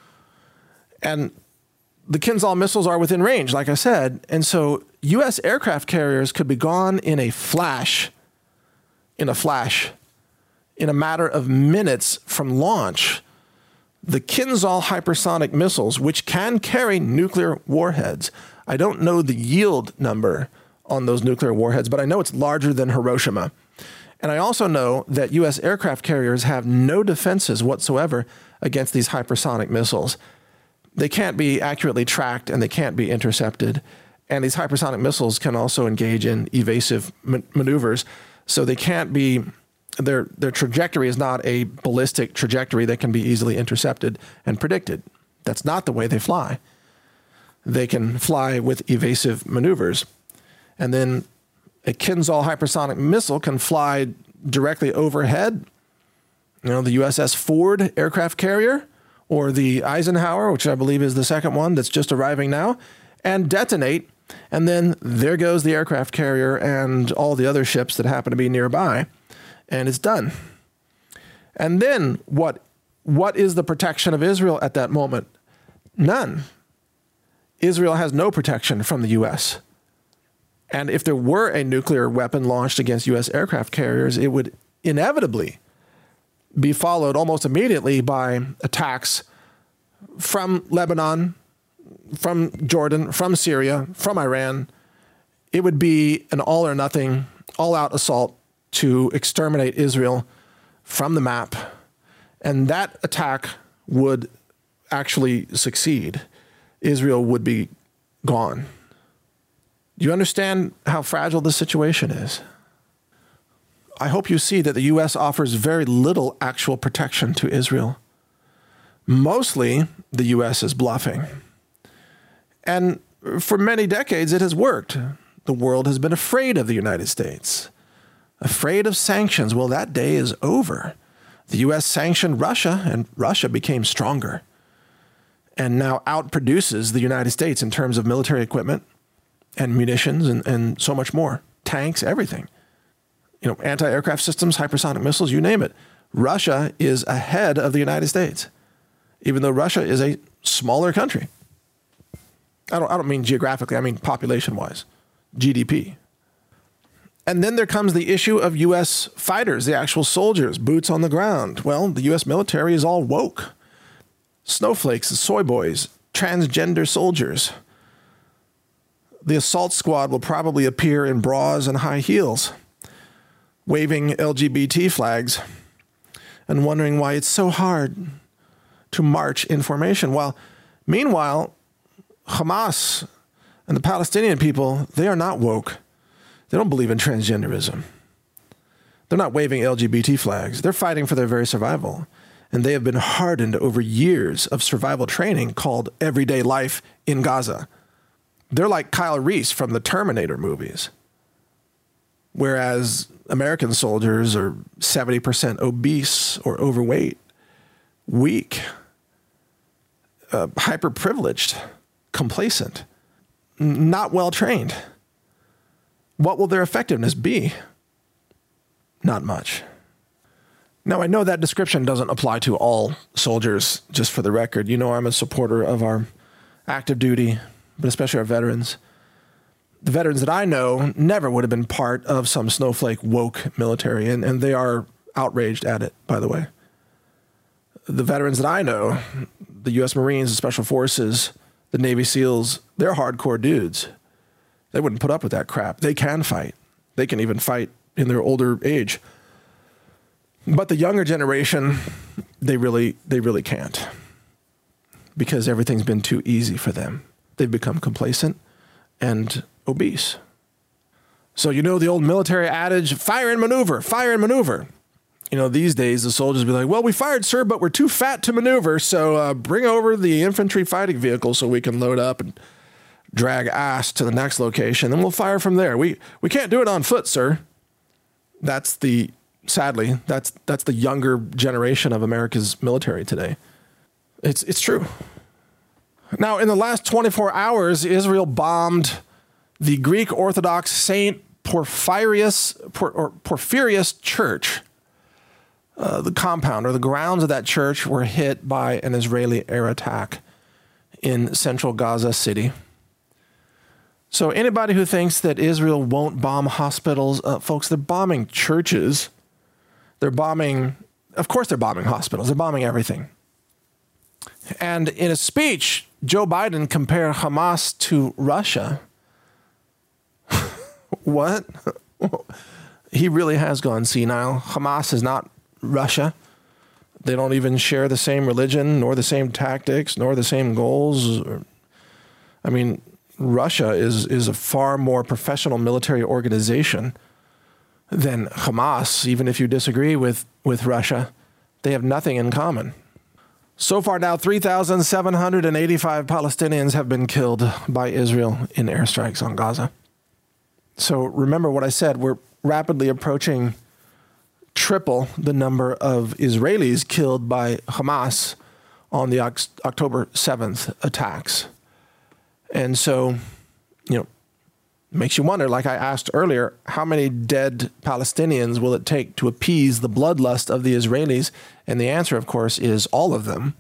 And the Kinzhal missiles are within range, like I said. And so U S aircraft carriers could be gone in a flash, in a flash, in a matter of minutes from launch. The Kinzhal hypersonic missiles, which can carry nuclear warheads. I don't know the yield number on those nuclear warheads, but I know it's larger than Hiroshima. And I also know that U S aircraft carriers have no defenses whatsoever against these hypersonic missiles. They can't be accurately tracked and they can't be intercepted. And these hypersonic missiles can also engage in evasive ma- maneuvers. So they can't be, their, their trajectory is not a ballistic trajectory that can be easily intercepted and predicted. That's not the way they fly. They can fly with evasive maneuvers. And then a Kinzhal hypersonic missile can fly directly overhead You know, the U S S Ford aircraft carrier, or the Eisenhower, which I believe is the second one that's just arriving now, and detonate. And then there goes the aircraft carrier and all the other ships that happen to be nearby, and it's done. And then what, what is the protection of Israel at that moment? None. Israel has no protection from the U S. And if there were a nuclear weapon launched against U S aircraft carriers, it would inevitably be followed almost immediately by attacks from Lebanon, from Jordan, from Syria, from Iran. It would be an all or nothing, all out assault to exterminate Israel from the map. And that attack would actually succeed. Israel would be gone. Do you understand how fragile this situation is? I hope you see that the U S offers very little actual protection to Israel. Mostly, the U S is bluffing. And for many decades, it has worked. The world has been afraid of the United States, afraid of sanctions. Well, that day is over. The U S sanctioned Russia, and Russia became stronger and now outproduces the United States in terms of military equipment and munitions and, and so much more. Tanks, everything. You know, anti-aircraft systems, hypersonic missiles, you name it. Russia is ahead of the United States, even though Russia is a smaller country. I don't, I don't mean geographically, I mean population-wise, G D P. And then there comes the issue of U S fighters, the actual soldiers, boots on the ground. Well, the U S military is all woke. Snowflakes, soy boys, transgender soldiers. The assault squad will probably appear in bras and high heels, waving L G B T flags and wondering why it's so hard to march in formation. While, meanwhile, Hamas and the Palestinian people, they are not woke. They don't believe in transgenderism. They're not waving L G B T flags. They're fighting for their very survival. And they have been hardened over years of survival training called everyday life in Gaza. They're like Kyle Reese from the Terminator movies, whereas American soldiers are seventy percent obese or overweight, weak, uh, hyper-privileged, complacent, n- not well-trained. What will their effectiveness be? Not much. Now, I know that description doesn't apply to all soldiers, just for the record. You know I'm a supporter of our active duty, but especially our veterans. The veterans that I know never would have been part of some snowflake woke military, and, and they are outraged at it, by the way. The veterans that I know, the U S Marines, the Special Forces, the Navy SEALs, they're hardcore dudes. They wouldn't put up with that crap. They can fight. They can even fight in their older age. But the younger generation, they really, they really can't, because everything's been too easy for them. They've become complacent and obese. So you know the old military adage, fire and maneuver, fire and maneuver. You know, these days the soldiers be like, well, we fired, sir, but we're too fat to maneuver, so uh, bring over the infantry fighting vehicle so we can load up and drag ass to the next location, and we'll fire from there. We we can't do it on foot, sir. That's the... Sadly, that's that's the younger generation of America's military today. It's it's true. Now, in the last twenty-four hours, Israel bombed the Greek Orthodox Saint Porphyrius Por, or Porphyrius Church. Uh, the compound or the grounds of that church were hit by an Israeli air attack in central Gaza City. So anybody who thinks that Israel won't bomb hospitals, uh, folks, they're bombing churches. They're bombing, of course they're bombing hospitals. They're bombing everything. And in a speech, Joe Biden compared Hamas to Russia. What? He really has gone senile. Hamas is not Russia. They don't even share the same religion, nor the same tactics, nor the same goals. I mean, Russia is, is a far more professional military organization than Hamas. Even if you disagree with, with Russia, they have nothing in common. So far now, three thousand seven hundred eighty-five Palestinians have been killed by Israel in airstrikes on Gaza. So remember what I said, we're rapidly approaching triple the number of Israelis killed by Hamas on the October seventh attacks. And so, you know, makes you wonder, like I asked earlier, how many dead Palestinians will it take to appease the bloodlust of the Israelis? And the answer, of course, is all of them.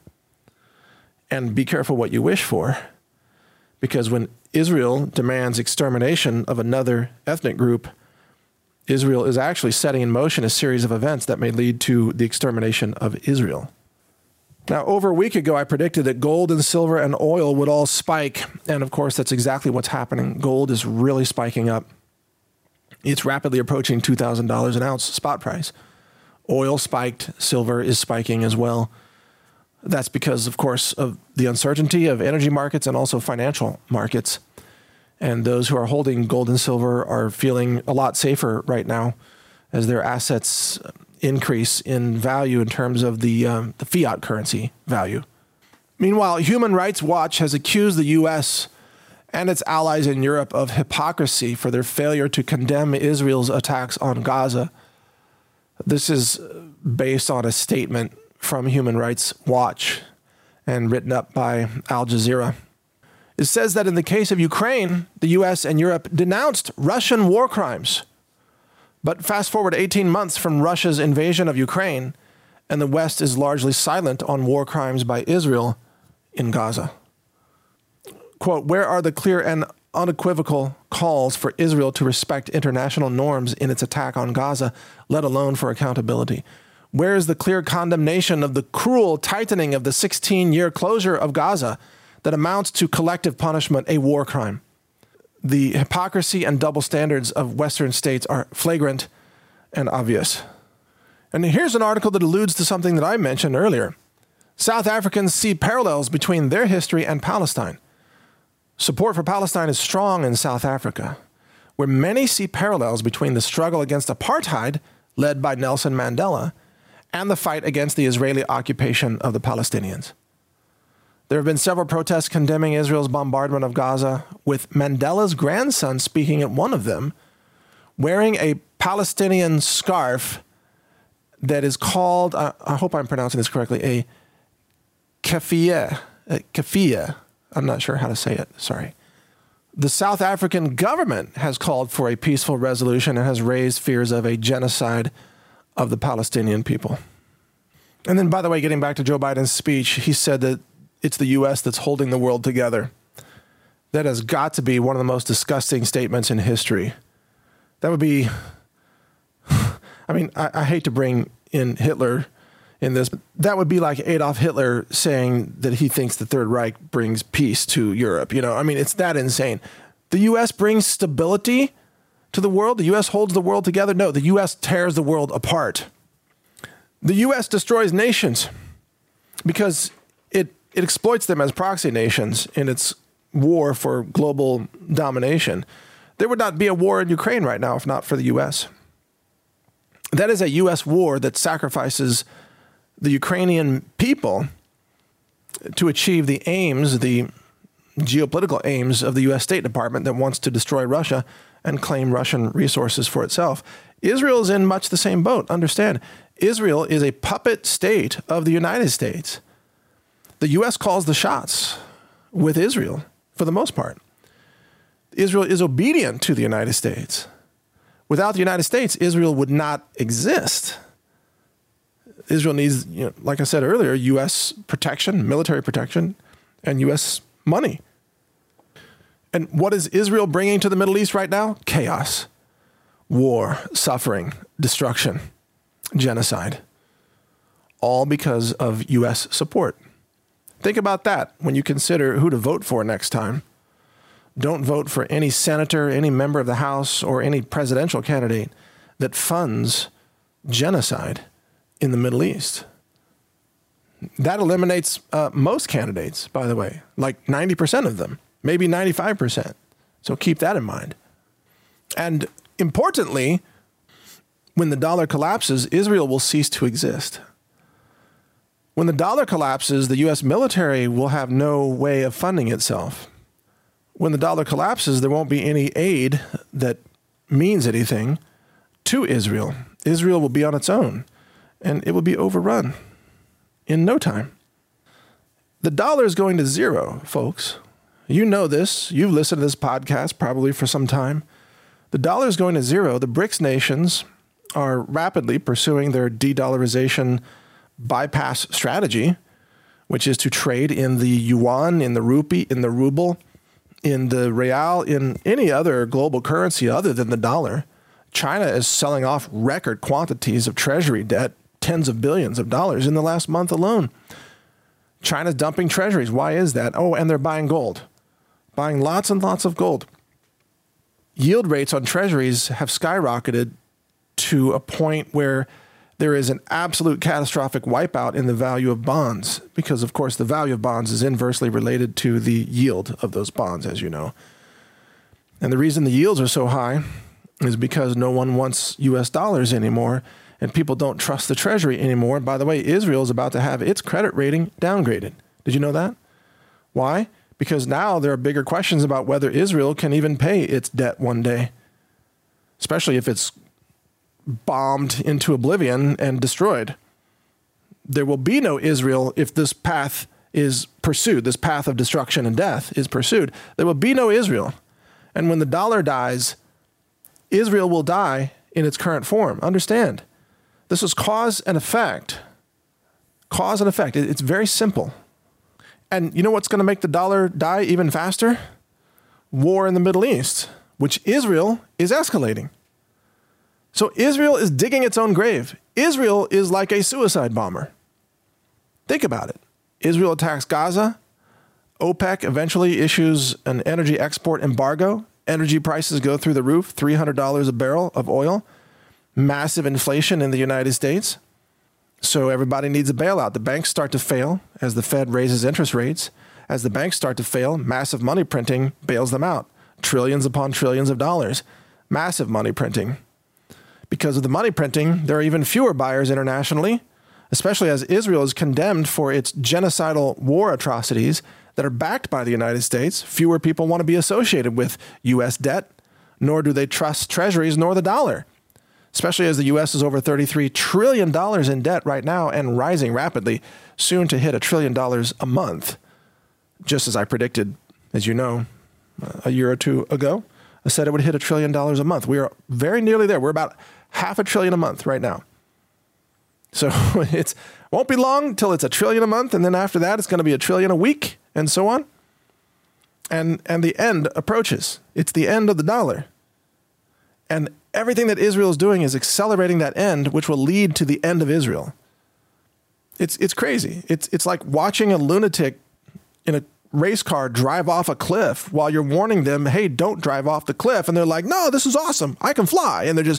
And be careful what you wish for, because when Israel demands extermination of another ethnic group, Israel is actually setting in motion a series of events that may lead to the extermination of Israel. Now, over a week ago, I predicted that gold and silver and oil would all spike. And of course, that's exactly what's happening. Gold is really spiking up. It's rapidly approaching two thousand dollars an ounce spot price. Oil spiked. Silver is spiking as well. That's because, of course, of the uncertainty of energy markets and also financial markets. And those who are holding gold and silver are feeling a lot safer right now as their assets increase in value in terms of the, um, the fiat currency value. Meanwhile, Human Rights Watch has accused the U S and its allies in Europe of hypocrisy for their failure to condemn Israel's attacks on Gaza. This is based on a statement from Human Rights Watch and written up by Al Jazeera. It says that in the case of Ukraine, the U S and Europe denounced Russian war crimes. But fast forward eighteen months from Russia's invasion of Ukraine, and the West is largely silent on war crimes by Israel in Gaza. Quote, where are the clear and unequivocal calls for Israel to respect international norms in its attack on Gaza, let alone for accountability? Where is the clear condemnation of the cruel tightening of the sixteen-year closure of Gaza that amounts to collective punishment, a war crime? The hypocrisy and double standards of Western states are flagrant and obvious. And here's an article that alludes to something that I mentioned earlier. South Africans see parallels between their history and Palestine. Support for Palestine is strong in South Africa, where many see parallels between the struggle against apartheid, led by Nelson Mandela, and the fight against the Israeli occupation of the Palestinians. There have been several protests condemning Israel's bombardment of Gaza, with Mandela's grandson speaking at one of them, wearing a Palestinian scarf that is called, uh, I hope I'm pronouncing this correctly, a keffiyeh. A keffiyeh. I'm not sure how to say it, sorry. The South African government has called for a peaceful resolution and has raised fears of a genocide of the Palestinian people. And then, by the way, getting back to Joe Biden's speech, he said that it's the U S that's holding the world together. That has got to be one of the most disgusting statements in history. That would be, I mean, I, I hate to bring in Hitler in this, but that would be like Adolf Hitler saying that he thinks the Third Reich brings peace to Europe. You know, I mean, it's that insane. The U S brings stability to the world. The U S holds the world together. No, the U S tears the world apart. The U S destroys nations because it It exploits them as proxy nations in its war for global domination. There would not be a war in Ukraine right now if not for the U S. That is a U S war that sacrifices the Ukrainian people to achieve the aims, the geopolitical aims of the U S State Department that wants to destroy Russia and claim Russian resources for itself. Israel is in much the same boat. Understand, Israel is a puppet state of the United States. The U S calls the shots with Israel for the most part. Israel is obedient to the United States. Without the United States, Israel would not exist. Israel needs, you know, like I said earlier, U S protection, military protection, and U S money. And what is Israel bringing to the Middle East right now? Chaos, war, suffering, destruction, genocide, all because of U S support. Think about that when you consider who to vote for next time. Don't vote for any senator, any member of the House, or any presidential candidate that funds genocide in the Middle East. That eliminates uh, most candidates, by the way, like ninety percent of them, maybe ninety-five percent. So keep that in mind. And importantly, when the dollar collapses, Israel will cease to exist. When the dollar collapses, the U S military will have no way of funding itself. When the dollar collapses, there won't be any aid that means anything to Israel. Israel will be on its own, and it will be overrun in no time. The dollar is going to zero, folks. You know this. You've listened to this podcast probably for some time. The dollar is going to zero. The BRICS nations are rapidly pursuing their de-dollarization bypass strategy, which is to trade in the yuan, in the rupee, in the ruble, in the real, in any other global currency other than the dollar. China is selling off record quantities of treasury debt, tens of billions of dollars in the last month alone. China's dumping treasuries. Why is that? Oh, and they're buying gold, buying lots and lots of gold. Yield rates on treasuries have skyrocketed to a point where there is an absolute catastrophic wipeout in the value of bonds because, of course, the value of bonds is inversely related to the yield of those bonds, as you know. And the reason the yields are so high is because no one wants U S dollars anymore, and people don't trust the treasury anymore. And by the way, Israel is about to have its credit rating downgraded. Did you know that? Why? Because now there are bigger questions about whether Israel can even pay its debt one day, especially if it's bombed into oblivion and destroyed. There will be no Israel if this path is pursued, this path of destruction and death is pursued. There will be no Israel. And when the dollar dies, Israel will die in its current form. Understand, this is cause and effect. Cause and effect. It's very simple. And you know what's going to make the dollar die even faster? War in the Middle East, which Israel is escalating. So Israel is digging its own grave. Israel is like a suicide bomber. Think about it. Israel attacks Gaza. OPEC eventually issues an energy export embargo. Energy prices go through the roof, three hundred dollars a barrel of oil. Massive inflation in the United States. So everybody needs a bailout. The banks start to fail as the Fed raises interest rates. As the banks start to fail, massive money printing bails them out. Trillions upon trillions of dollars. Massive money printing. Because of the money printing, there are even fewer buyers internationally, especially as Israel is condemned for its genocidal war atrocities that are backed by the United States. Fewer people want to be associated with U S debt, nor do they trust treasuries nor the dollar, especially as the U S is over thirty-three trillion dollars in debt right now and rising rapidly, soon to hit a trillion dollars a month, just as I predicted, as you know, a year or two ago. I said it would hit a trillion dollars a month. We are very nearly there. We're about half a trillion a month right now. So it won't be long till it's a trillion a month. And then after that, it's going to be a trillion a week and so on. And, and the end approaches. It's the end of the dollar. And everything that Israel is doing is accelerating that end, which will lead to the end of Israel. It's, it's crazy. It's, it's like watching a lunatic in a race car drive off a cliff while you're warning them, hey, don't drive off the cliff. And they're like, no, this is awesome. I can fly. And they're just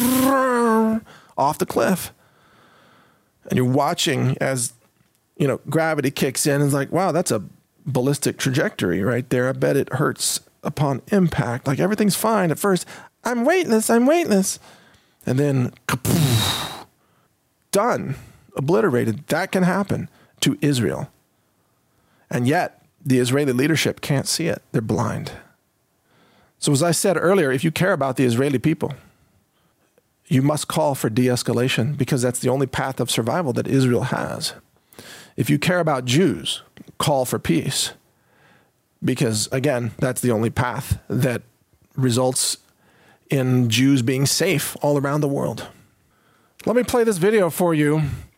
off the cliff. And you're watching as, you know, gravity kicks in and it's like, wow, that's a ballistic trajectory right there. I bet it hurts upon impact. Like everything's fine at first. I'm weightless. I'm weightless. And then kapoof, done, obliterated. That can happen to Israel. And yet, the Israeli leadership can't see it. They're blind. So as I said earlier, if you care about the Israeli people, you must call for de-escalation because that's the only path of survival that Israel has. If you care about Jews, call for peace because, again, that's the only path that results in Jews being safe all around the world. Let me play this video for you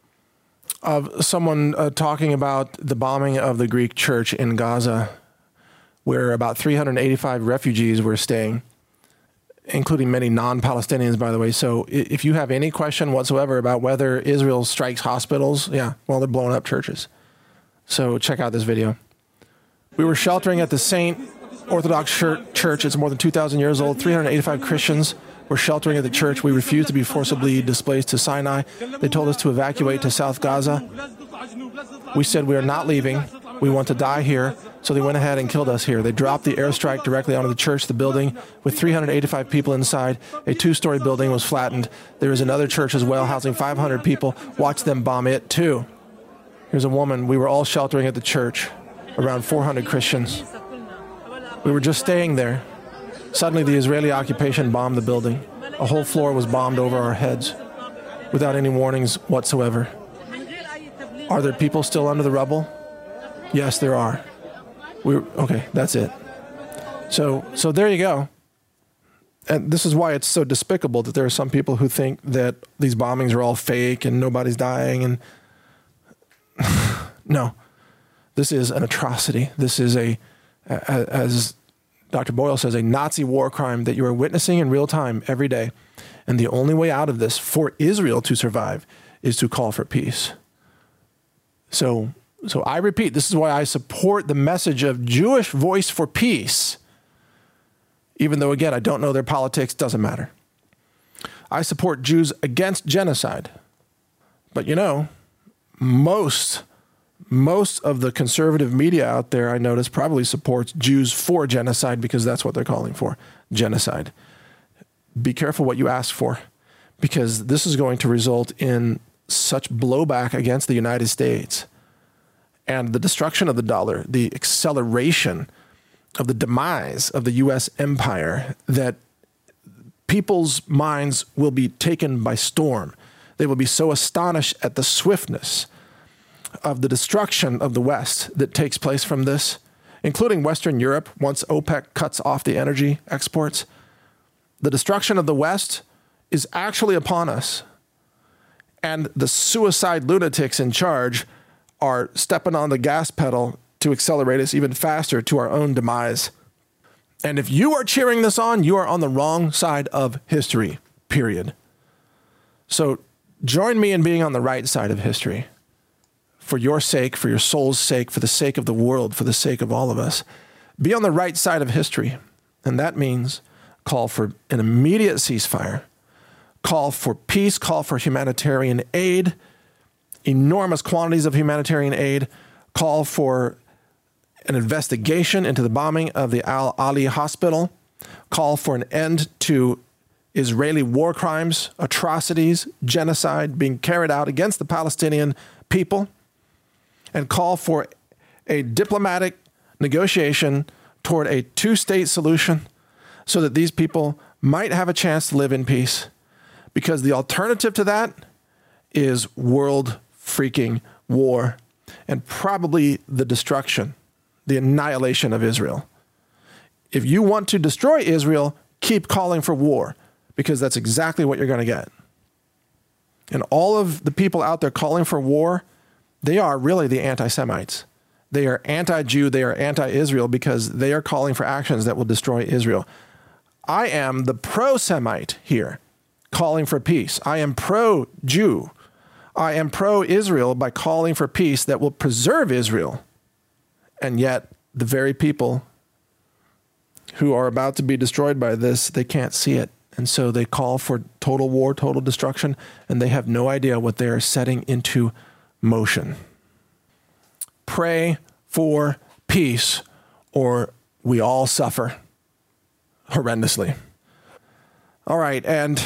of someone uh, talking about the bombing of the Greek church in Gaza, where about three hundred eighty-five refugees were staying, including many non-Palestinians, by the way. So if you have any question whatsoever about whether Israel strikes hospitals, yeah, well, they're blowing up churches. So check out this video. We were sheltering at the Saint Orthodox Church. It's more than two thousand years old. three hundred eighty-five Christians were sheltering at the church. We refused to be forcibly displaced to Sinai. They told us to evacuate to South Gaza. We said we are not leaving. We want to die here. So they went ahead and killed us here. They dropped the airstrike directly onto the church, the building, with three hundred eighty-five people inside. A two-story building was flattened. There is another church as well, housing five hundred people. Watch them bomb it, too. Here's a woman. We were all sheltering at the church, around four hundred Christians. We were just staying there. Suddenly, the Israeli occupation bombed the building. A whole floor was bombed over our heads. without any warnings whatsoever. Are there people still under the rubble? Yes, there are. We okay, that's it. So, so there you go. And this is why it's so despicable that there are some people who think that these bombings are all fake and nobody's dying. And no, this is an atrocity. This is a, as Doctor Boyle says, a Nazi war crime that you are witnessing in real time every day. And the only way out of this for Israel to survive is to call for peace. So, so I repeat, this is why I support the message of Jewish Voice for Peace. Even though, again, I don't know their politics, doesn't matter. I support Jews against genocide. But, you know, most, most of the conservative media out there, I notice, probably supports Jews for genocide because that's what they're calling for, genocide. Be careful what you ask for, because this is going to result in such blowback against the United States and the destruction of the dollar, the acceleration of the demise of the U S empire, that people's minds will be taken by storm. They will be so astonished at the swiftness of the destruction of the West that takes place from this, including Western Europe, once OPEC cuts off the energy exports. The destruction of the West is actually upon us. And the suicide lunatics in charge are stepping on the gas pedal to accelerate us even faster to our own demise. And if you are cheering this on, you are on the wrong side of history, period. So join me in being on the right side of history. For your sake, for your soul's sake, for the sake of the world, for the sake of all of us. Be on the right side of history. And that means call for an immediate ceasefire, call for peace, call for humanitarian aid, enormous quantities of humanitarian aid, call for an investigation into the bombing of the Al-Ali hospital, call for an end to Israeli war crimes, atrocities, genocide being carried out against the Palestinian people, and call for a diplomatic negotiation toward a two-state solution so that these people might have a chance to live in peace. Because the alternative to that is world freaking war and probably the destruction, the annihilation of Israel. If you want to destroy Israel, keep calling for war, because that's exactly what you're going to get. And all of the people out there calling for war, they are really the anti-Semites. They are anti-Jew, they are anti-Israel, because they are calling for actions that will destroy Israel. I am the pro-Semite here, calling for peace. I am pro-Jew. I am pro-Israel by calling for peace that will preserve Israel. And yet, the very people who are about to be destroyed by this, they can't see it. And so they call for total war, total destruction, and they have no idea what they are setting into motion. Pray for peace, or we all suffer horrendously. All right, and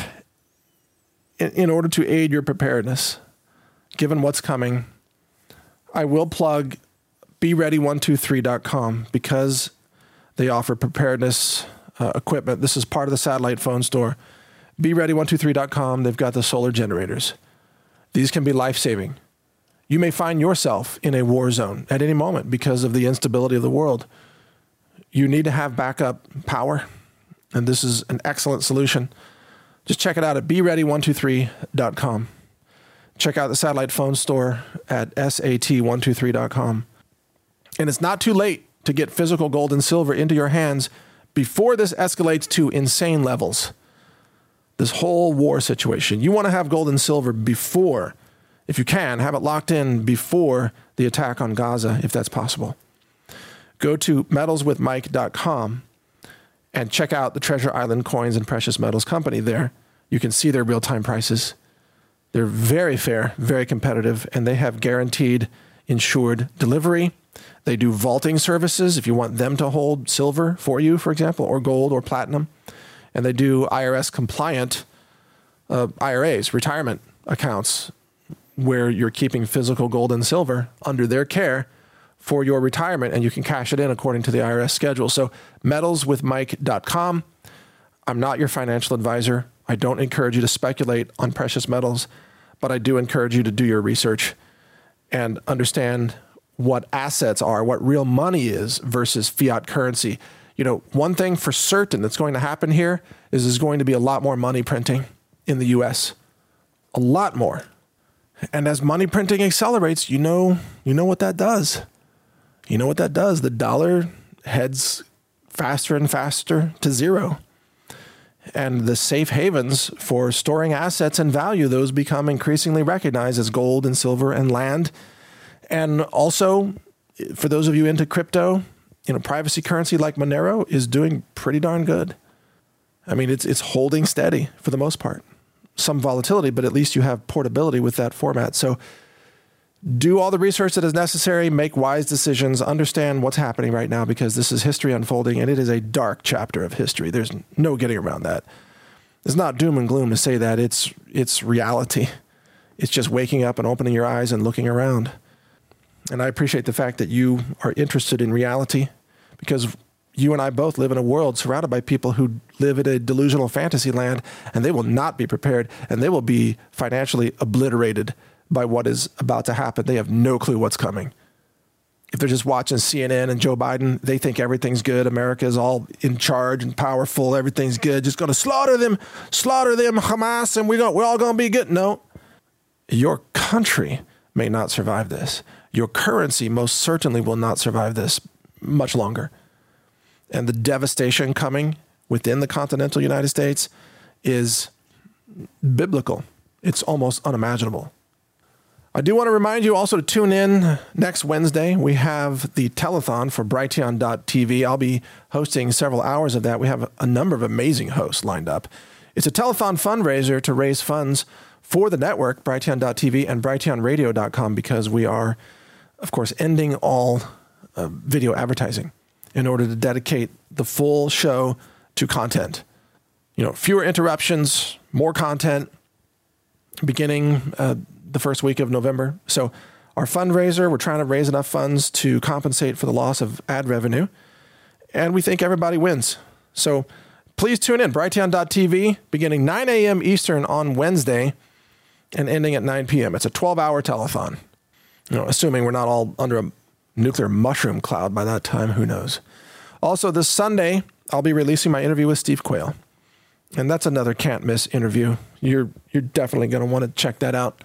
in, in order to aid your preparedness, given what's coming, I will plug be ready one two three dot com because they offer preparedness uh, equipment. This is part of the satellite phone store. be ready one two three dot com. They've got the solar generators. These can be life-saving. You may find yourself in a war zone at any moment because of the instability of the world. You need to have backup power, and this is an excellent solution. Just check it out at be ready one two three dot com. Check out the satellite phone store at S A T one two three dot com. And it's not too late to get physical gold and silver into your hands before this escalates to insane levels. This whole war situation. You want to have gold and silver before, if you can, have it locked in before the attack on Gaza, if that's possible. Go to metals with mike dot com and check out the Treasure Island Coins and Precious Metals Company there. You can see their real-time prices. They're very fair, very competitive, and they have guaranteed insured delivery. They do vaulting services if you want them to hold silver for you, for example, or gold or platinum. And they do I R S compliant uh, I R As, retirement accounts, where you're keeping physical gold and silver under their care for your retirement, and you can cash it in according to the I R S schedule. So metals with mike dot com. I'm not your financial advisor. I don't encourage you to speculate on precious metals. but I do encourage you to do your research and understand what assets are, what real money is versus fiat currency. You know, one thing for certain that's going to happen here is there's going to be a lot more money printing in the U S. A lot more. And as money printing accelerates, you know, you know what that does. You know what that does. The dollar heads faster and faster to zero. And the safe havens for storing assets and value, those become increasingly recognized as gold and silver and land. And also, for those of you into crypto, you know, privacy currency like Monero is doing pretty darn good. I mean, it's it's holding steady for the most part. Some volatility, but at least you have portability with that format. So do all the research that is necessary, make wise decisions, understand what's happening right now, because this is history unfolding, and it is a dark chapter of history. There's no getting around that. It's not doom and gloom to say that. It's it's reality. It's just waking up and opening your eyes and looking around. And I appreciate the fact that you are interested in reality, because you and I both live in a world surrounded by people who live in a delusional fantasy land, and they will not be prepared, and they will be financially obliterated by what is about to happen. They have no clue what's coming. If they're just watching C N N and Joe Biden, they think everything's good. America is all in charge and powerful. Everything's good. Just going to slaughter them, slaughter them, Hamas, and we're, gonna, we're all going to be good. No. Your country may not survive this. Your currency most certainly will not survive this much longer. And the devastation coming within the continental United States is biblical. It's almost unimaginable. I do want to remind you also to tune in next Wednesday. We have the telethon for Brighteon dot T V. I'll be hosting several hours of that. We have a number of amazing hosts lined up. It's a telethon fundraiser to raise funds for the network, Brighteon dot T V and Brighteon Radio dot com, because we are, of course, ending all uh, video advertising in order to dedicate the full show to content. You know, fewer interruptions, more content, beginning uh, the first week of November. So our fundraiser, we're trying to raise enough funds to compensate for the loss of ad revenue, and we think everybody wins. So please tune in, Brighteon dot T V, beginning nine a.m. Eastern on Wednesday and ending at nine p.m. It's a twelve-hour telethon. You know, assuming we're not all under a nuclear mushroom cloud by that time, who knows? Also, this Sunday, I'll be releasing my interview with Steve Quayle. And that's another can't miss interview. You're you're definitely going to want to check that out.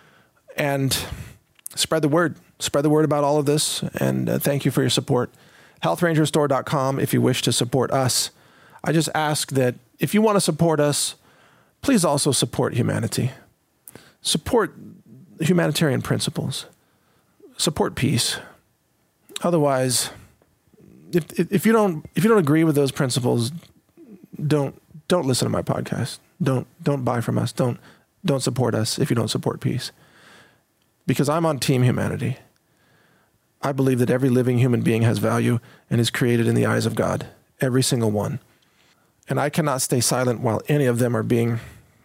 And spread the word. Spread the word about all of this. And uh, thank you for your support. health ranger store dot com if you wish to support us. I just ask that if you want to support us, please also support humanity. Support humanitarian principles. Support peace. Otherwise, if if you don't if you don't agree with those principles, don't don't listen to my podcast. Don't don't buy from us. Don't don't support us if you don't support peace. Because I'm on Team Humanity. I believe that every living human being has value and is created in the eyes of God. Every single one. And I cannot stay silent while any of them are being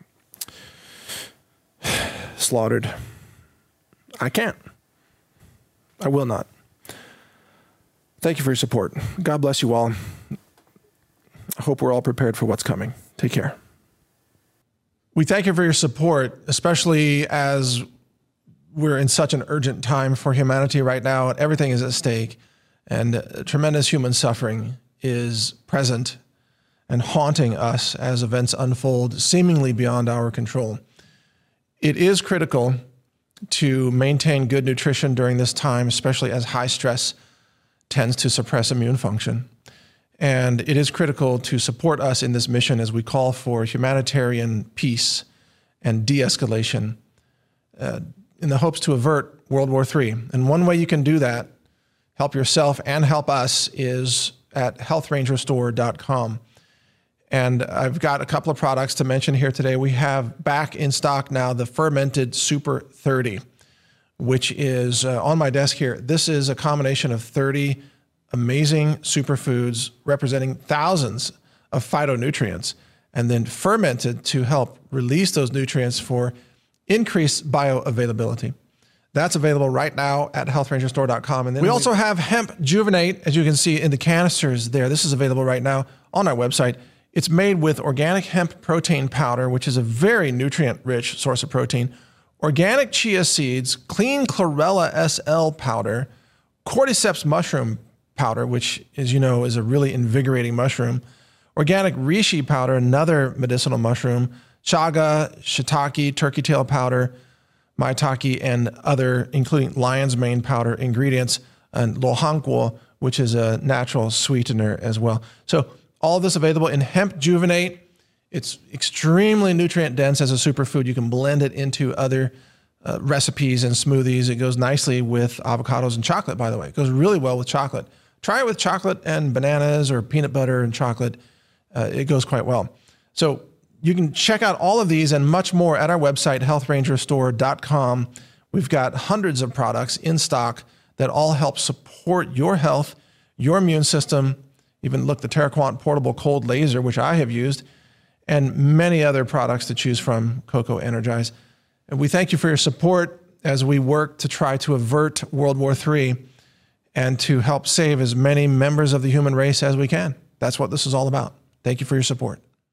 slaughtered. I can't. I will not. Thank you for your support. God bless you all. I hope we're all prepared for what's coming. Take care. We thank you for your support, especially as we're in such an urgent time for humanity right now. Everything is at stake, and tremendous human suffering is present and haunting us as events unfold, seemingly beyond our control. It is critical to maintain good nutrition during this time, especially as high stress tends to suppress immune function. And it is critical to support us in this mission as we call for humanitarian peace and de-escalation uh, in the hopes to avert World War Three. And one way you can do that, help yourself and help us, is at health ranger store dot com. And I've got a couple of products to mention here today. We have back in stock now the Fermented Super thirty, which is uh, on my desk here. This is a combination of thirty amazing superfoods representing thousands of phytonutrients, and then fermented to help release those nutrients for increased bioavailability. That's available right now at health ranger store dot com. And then we, we also have Hemp Juvenate, as you can see in the canisters there. This is available right now on our website. It's made with organic hemp protein powder, which is a very nutrient-rich source of protein, organic chia seeds, clean chlorella S L powder, cordyceps mushroom powder, which, as you know, is a really invigorating mushroom, organic reishi powder, another medicinal mushroom, chaga, shiitake, turkey tail powder, maitake, and other, including lion's mane powder ingredients, and lohanguo, which is a natural sweetener as well. So all of this available in Hemp Juvenate. It's extremely nutrient dense as a superfood. You can blend it into other uh, recipes and smoothies. It goes nicely with avocados and chocolate, by the way. It goes really well with chocolate. Try it with chocolate and bananas or peanut butter and chocolate. Uh, it goes quite well. So you can check out all of these and much more at our website, health ranger store dot com. We've got hundreds of products in stock that all help support your health, your immune system, even look, the TerraQuant portable cold laser, which I have used, and many other products to choose from, Cocoa Energize. And we thank you for your support as we work to try to avert World War Three and to help save as many members of the human race as we can. That's what this is all about. Thank you for your support.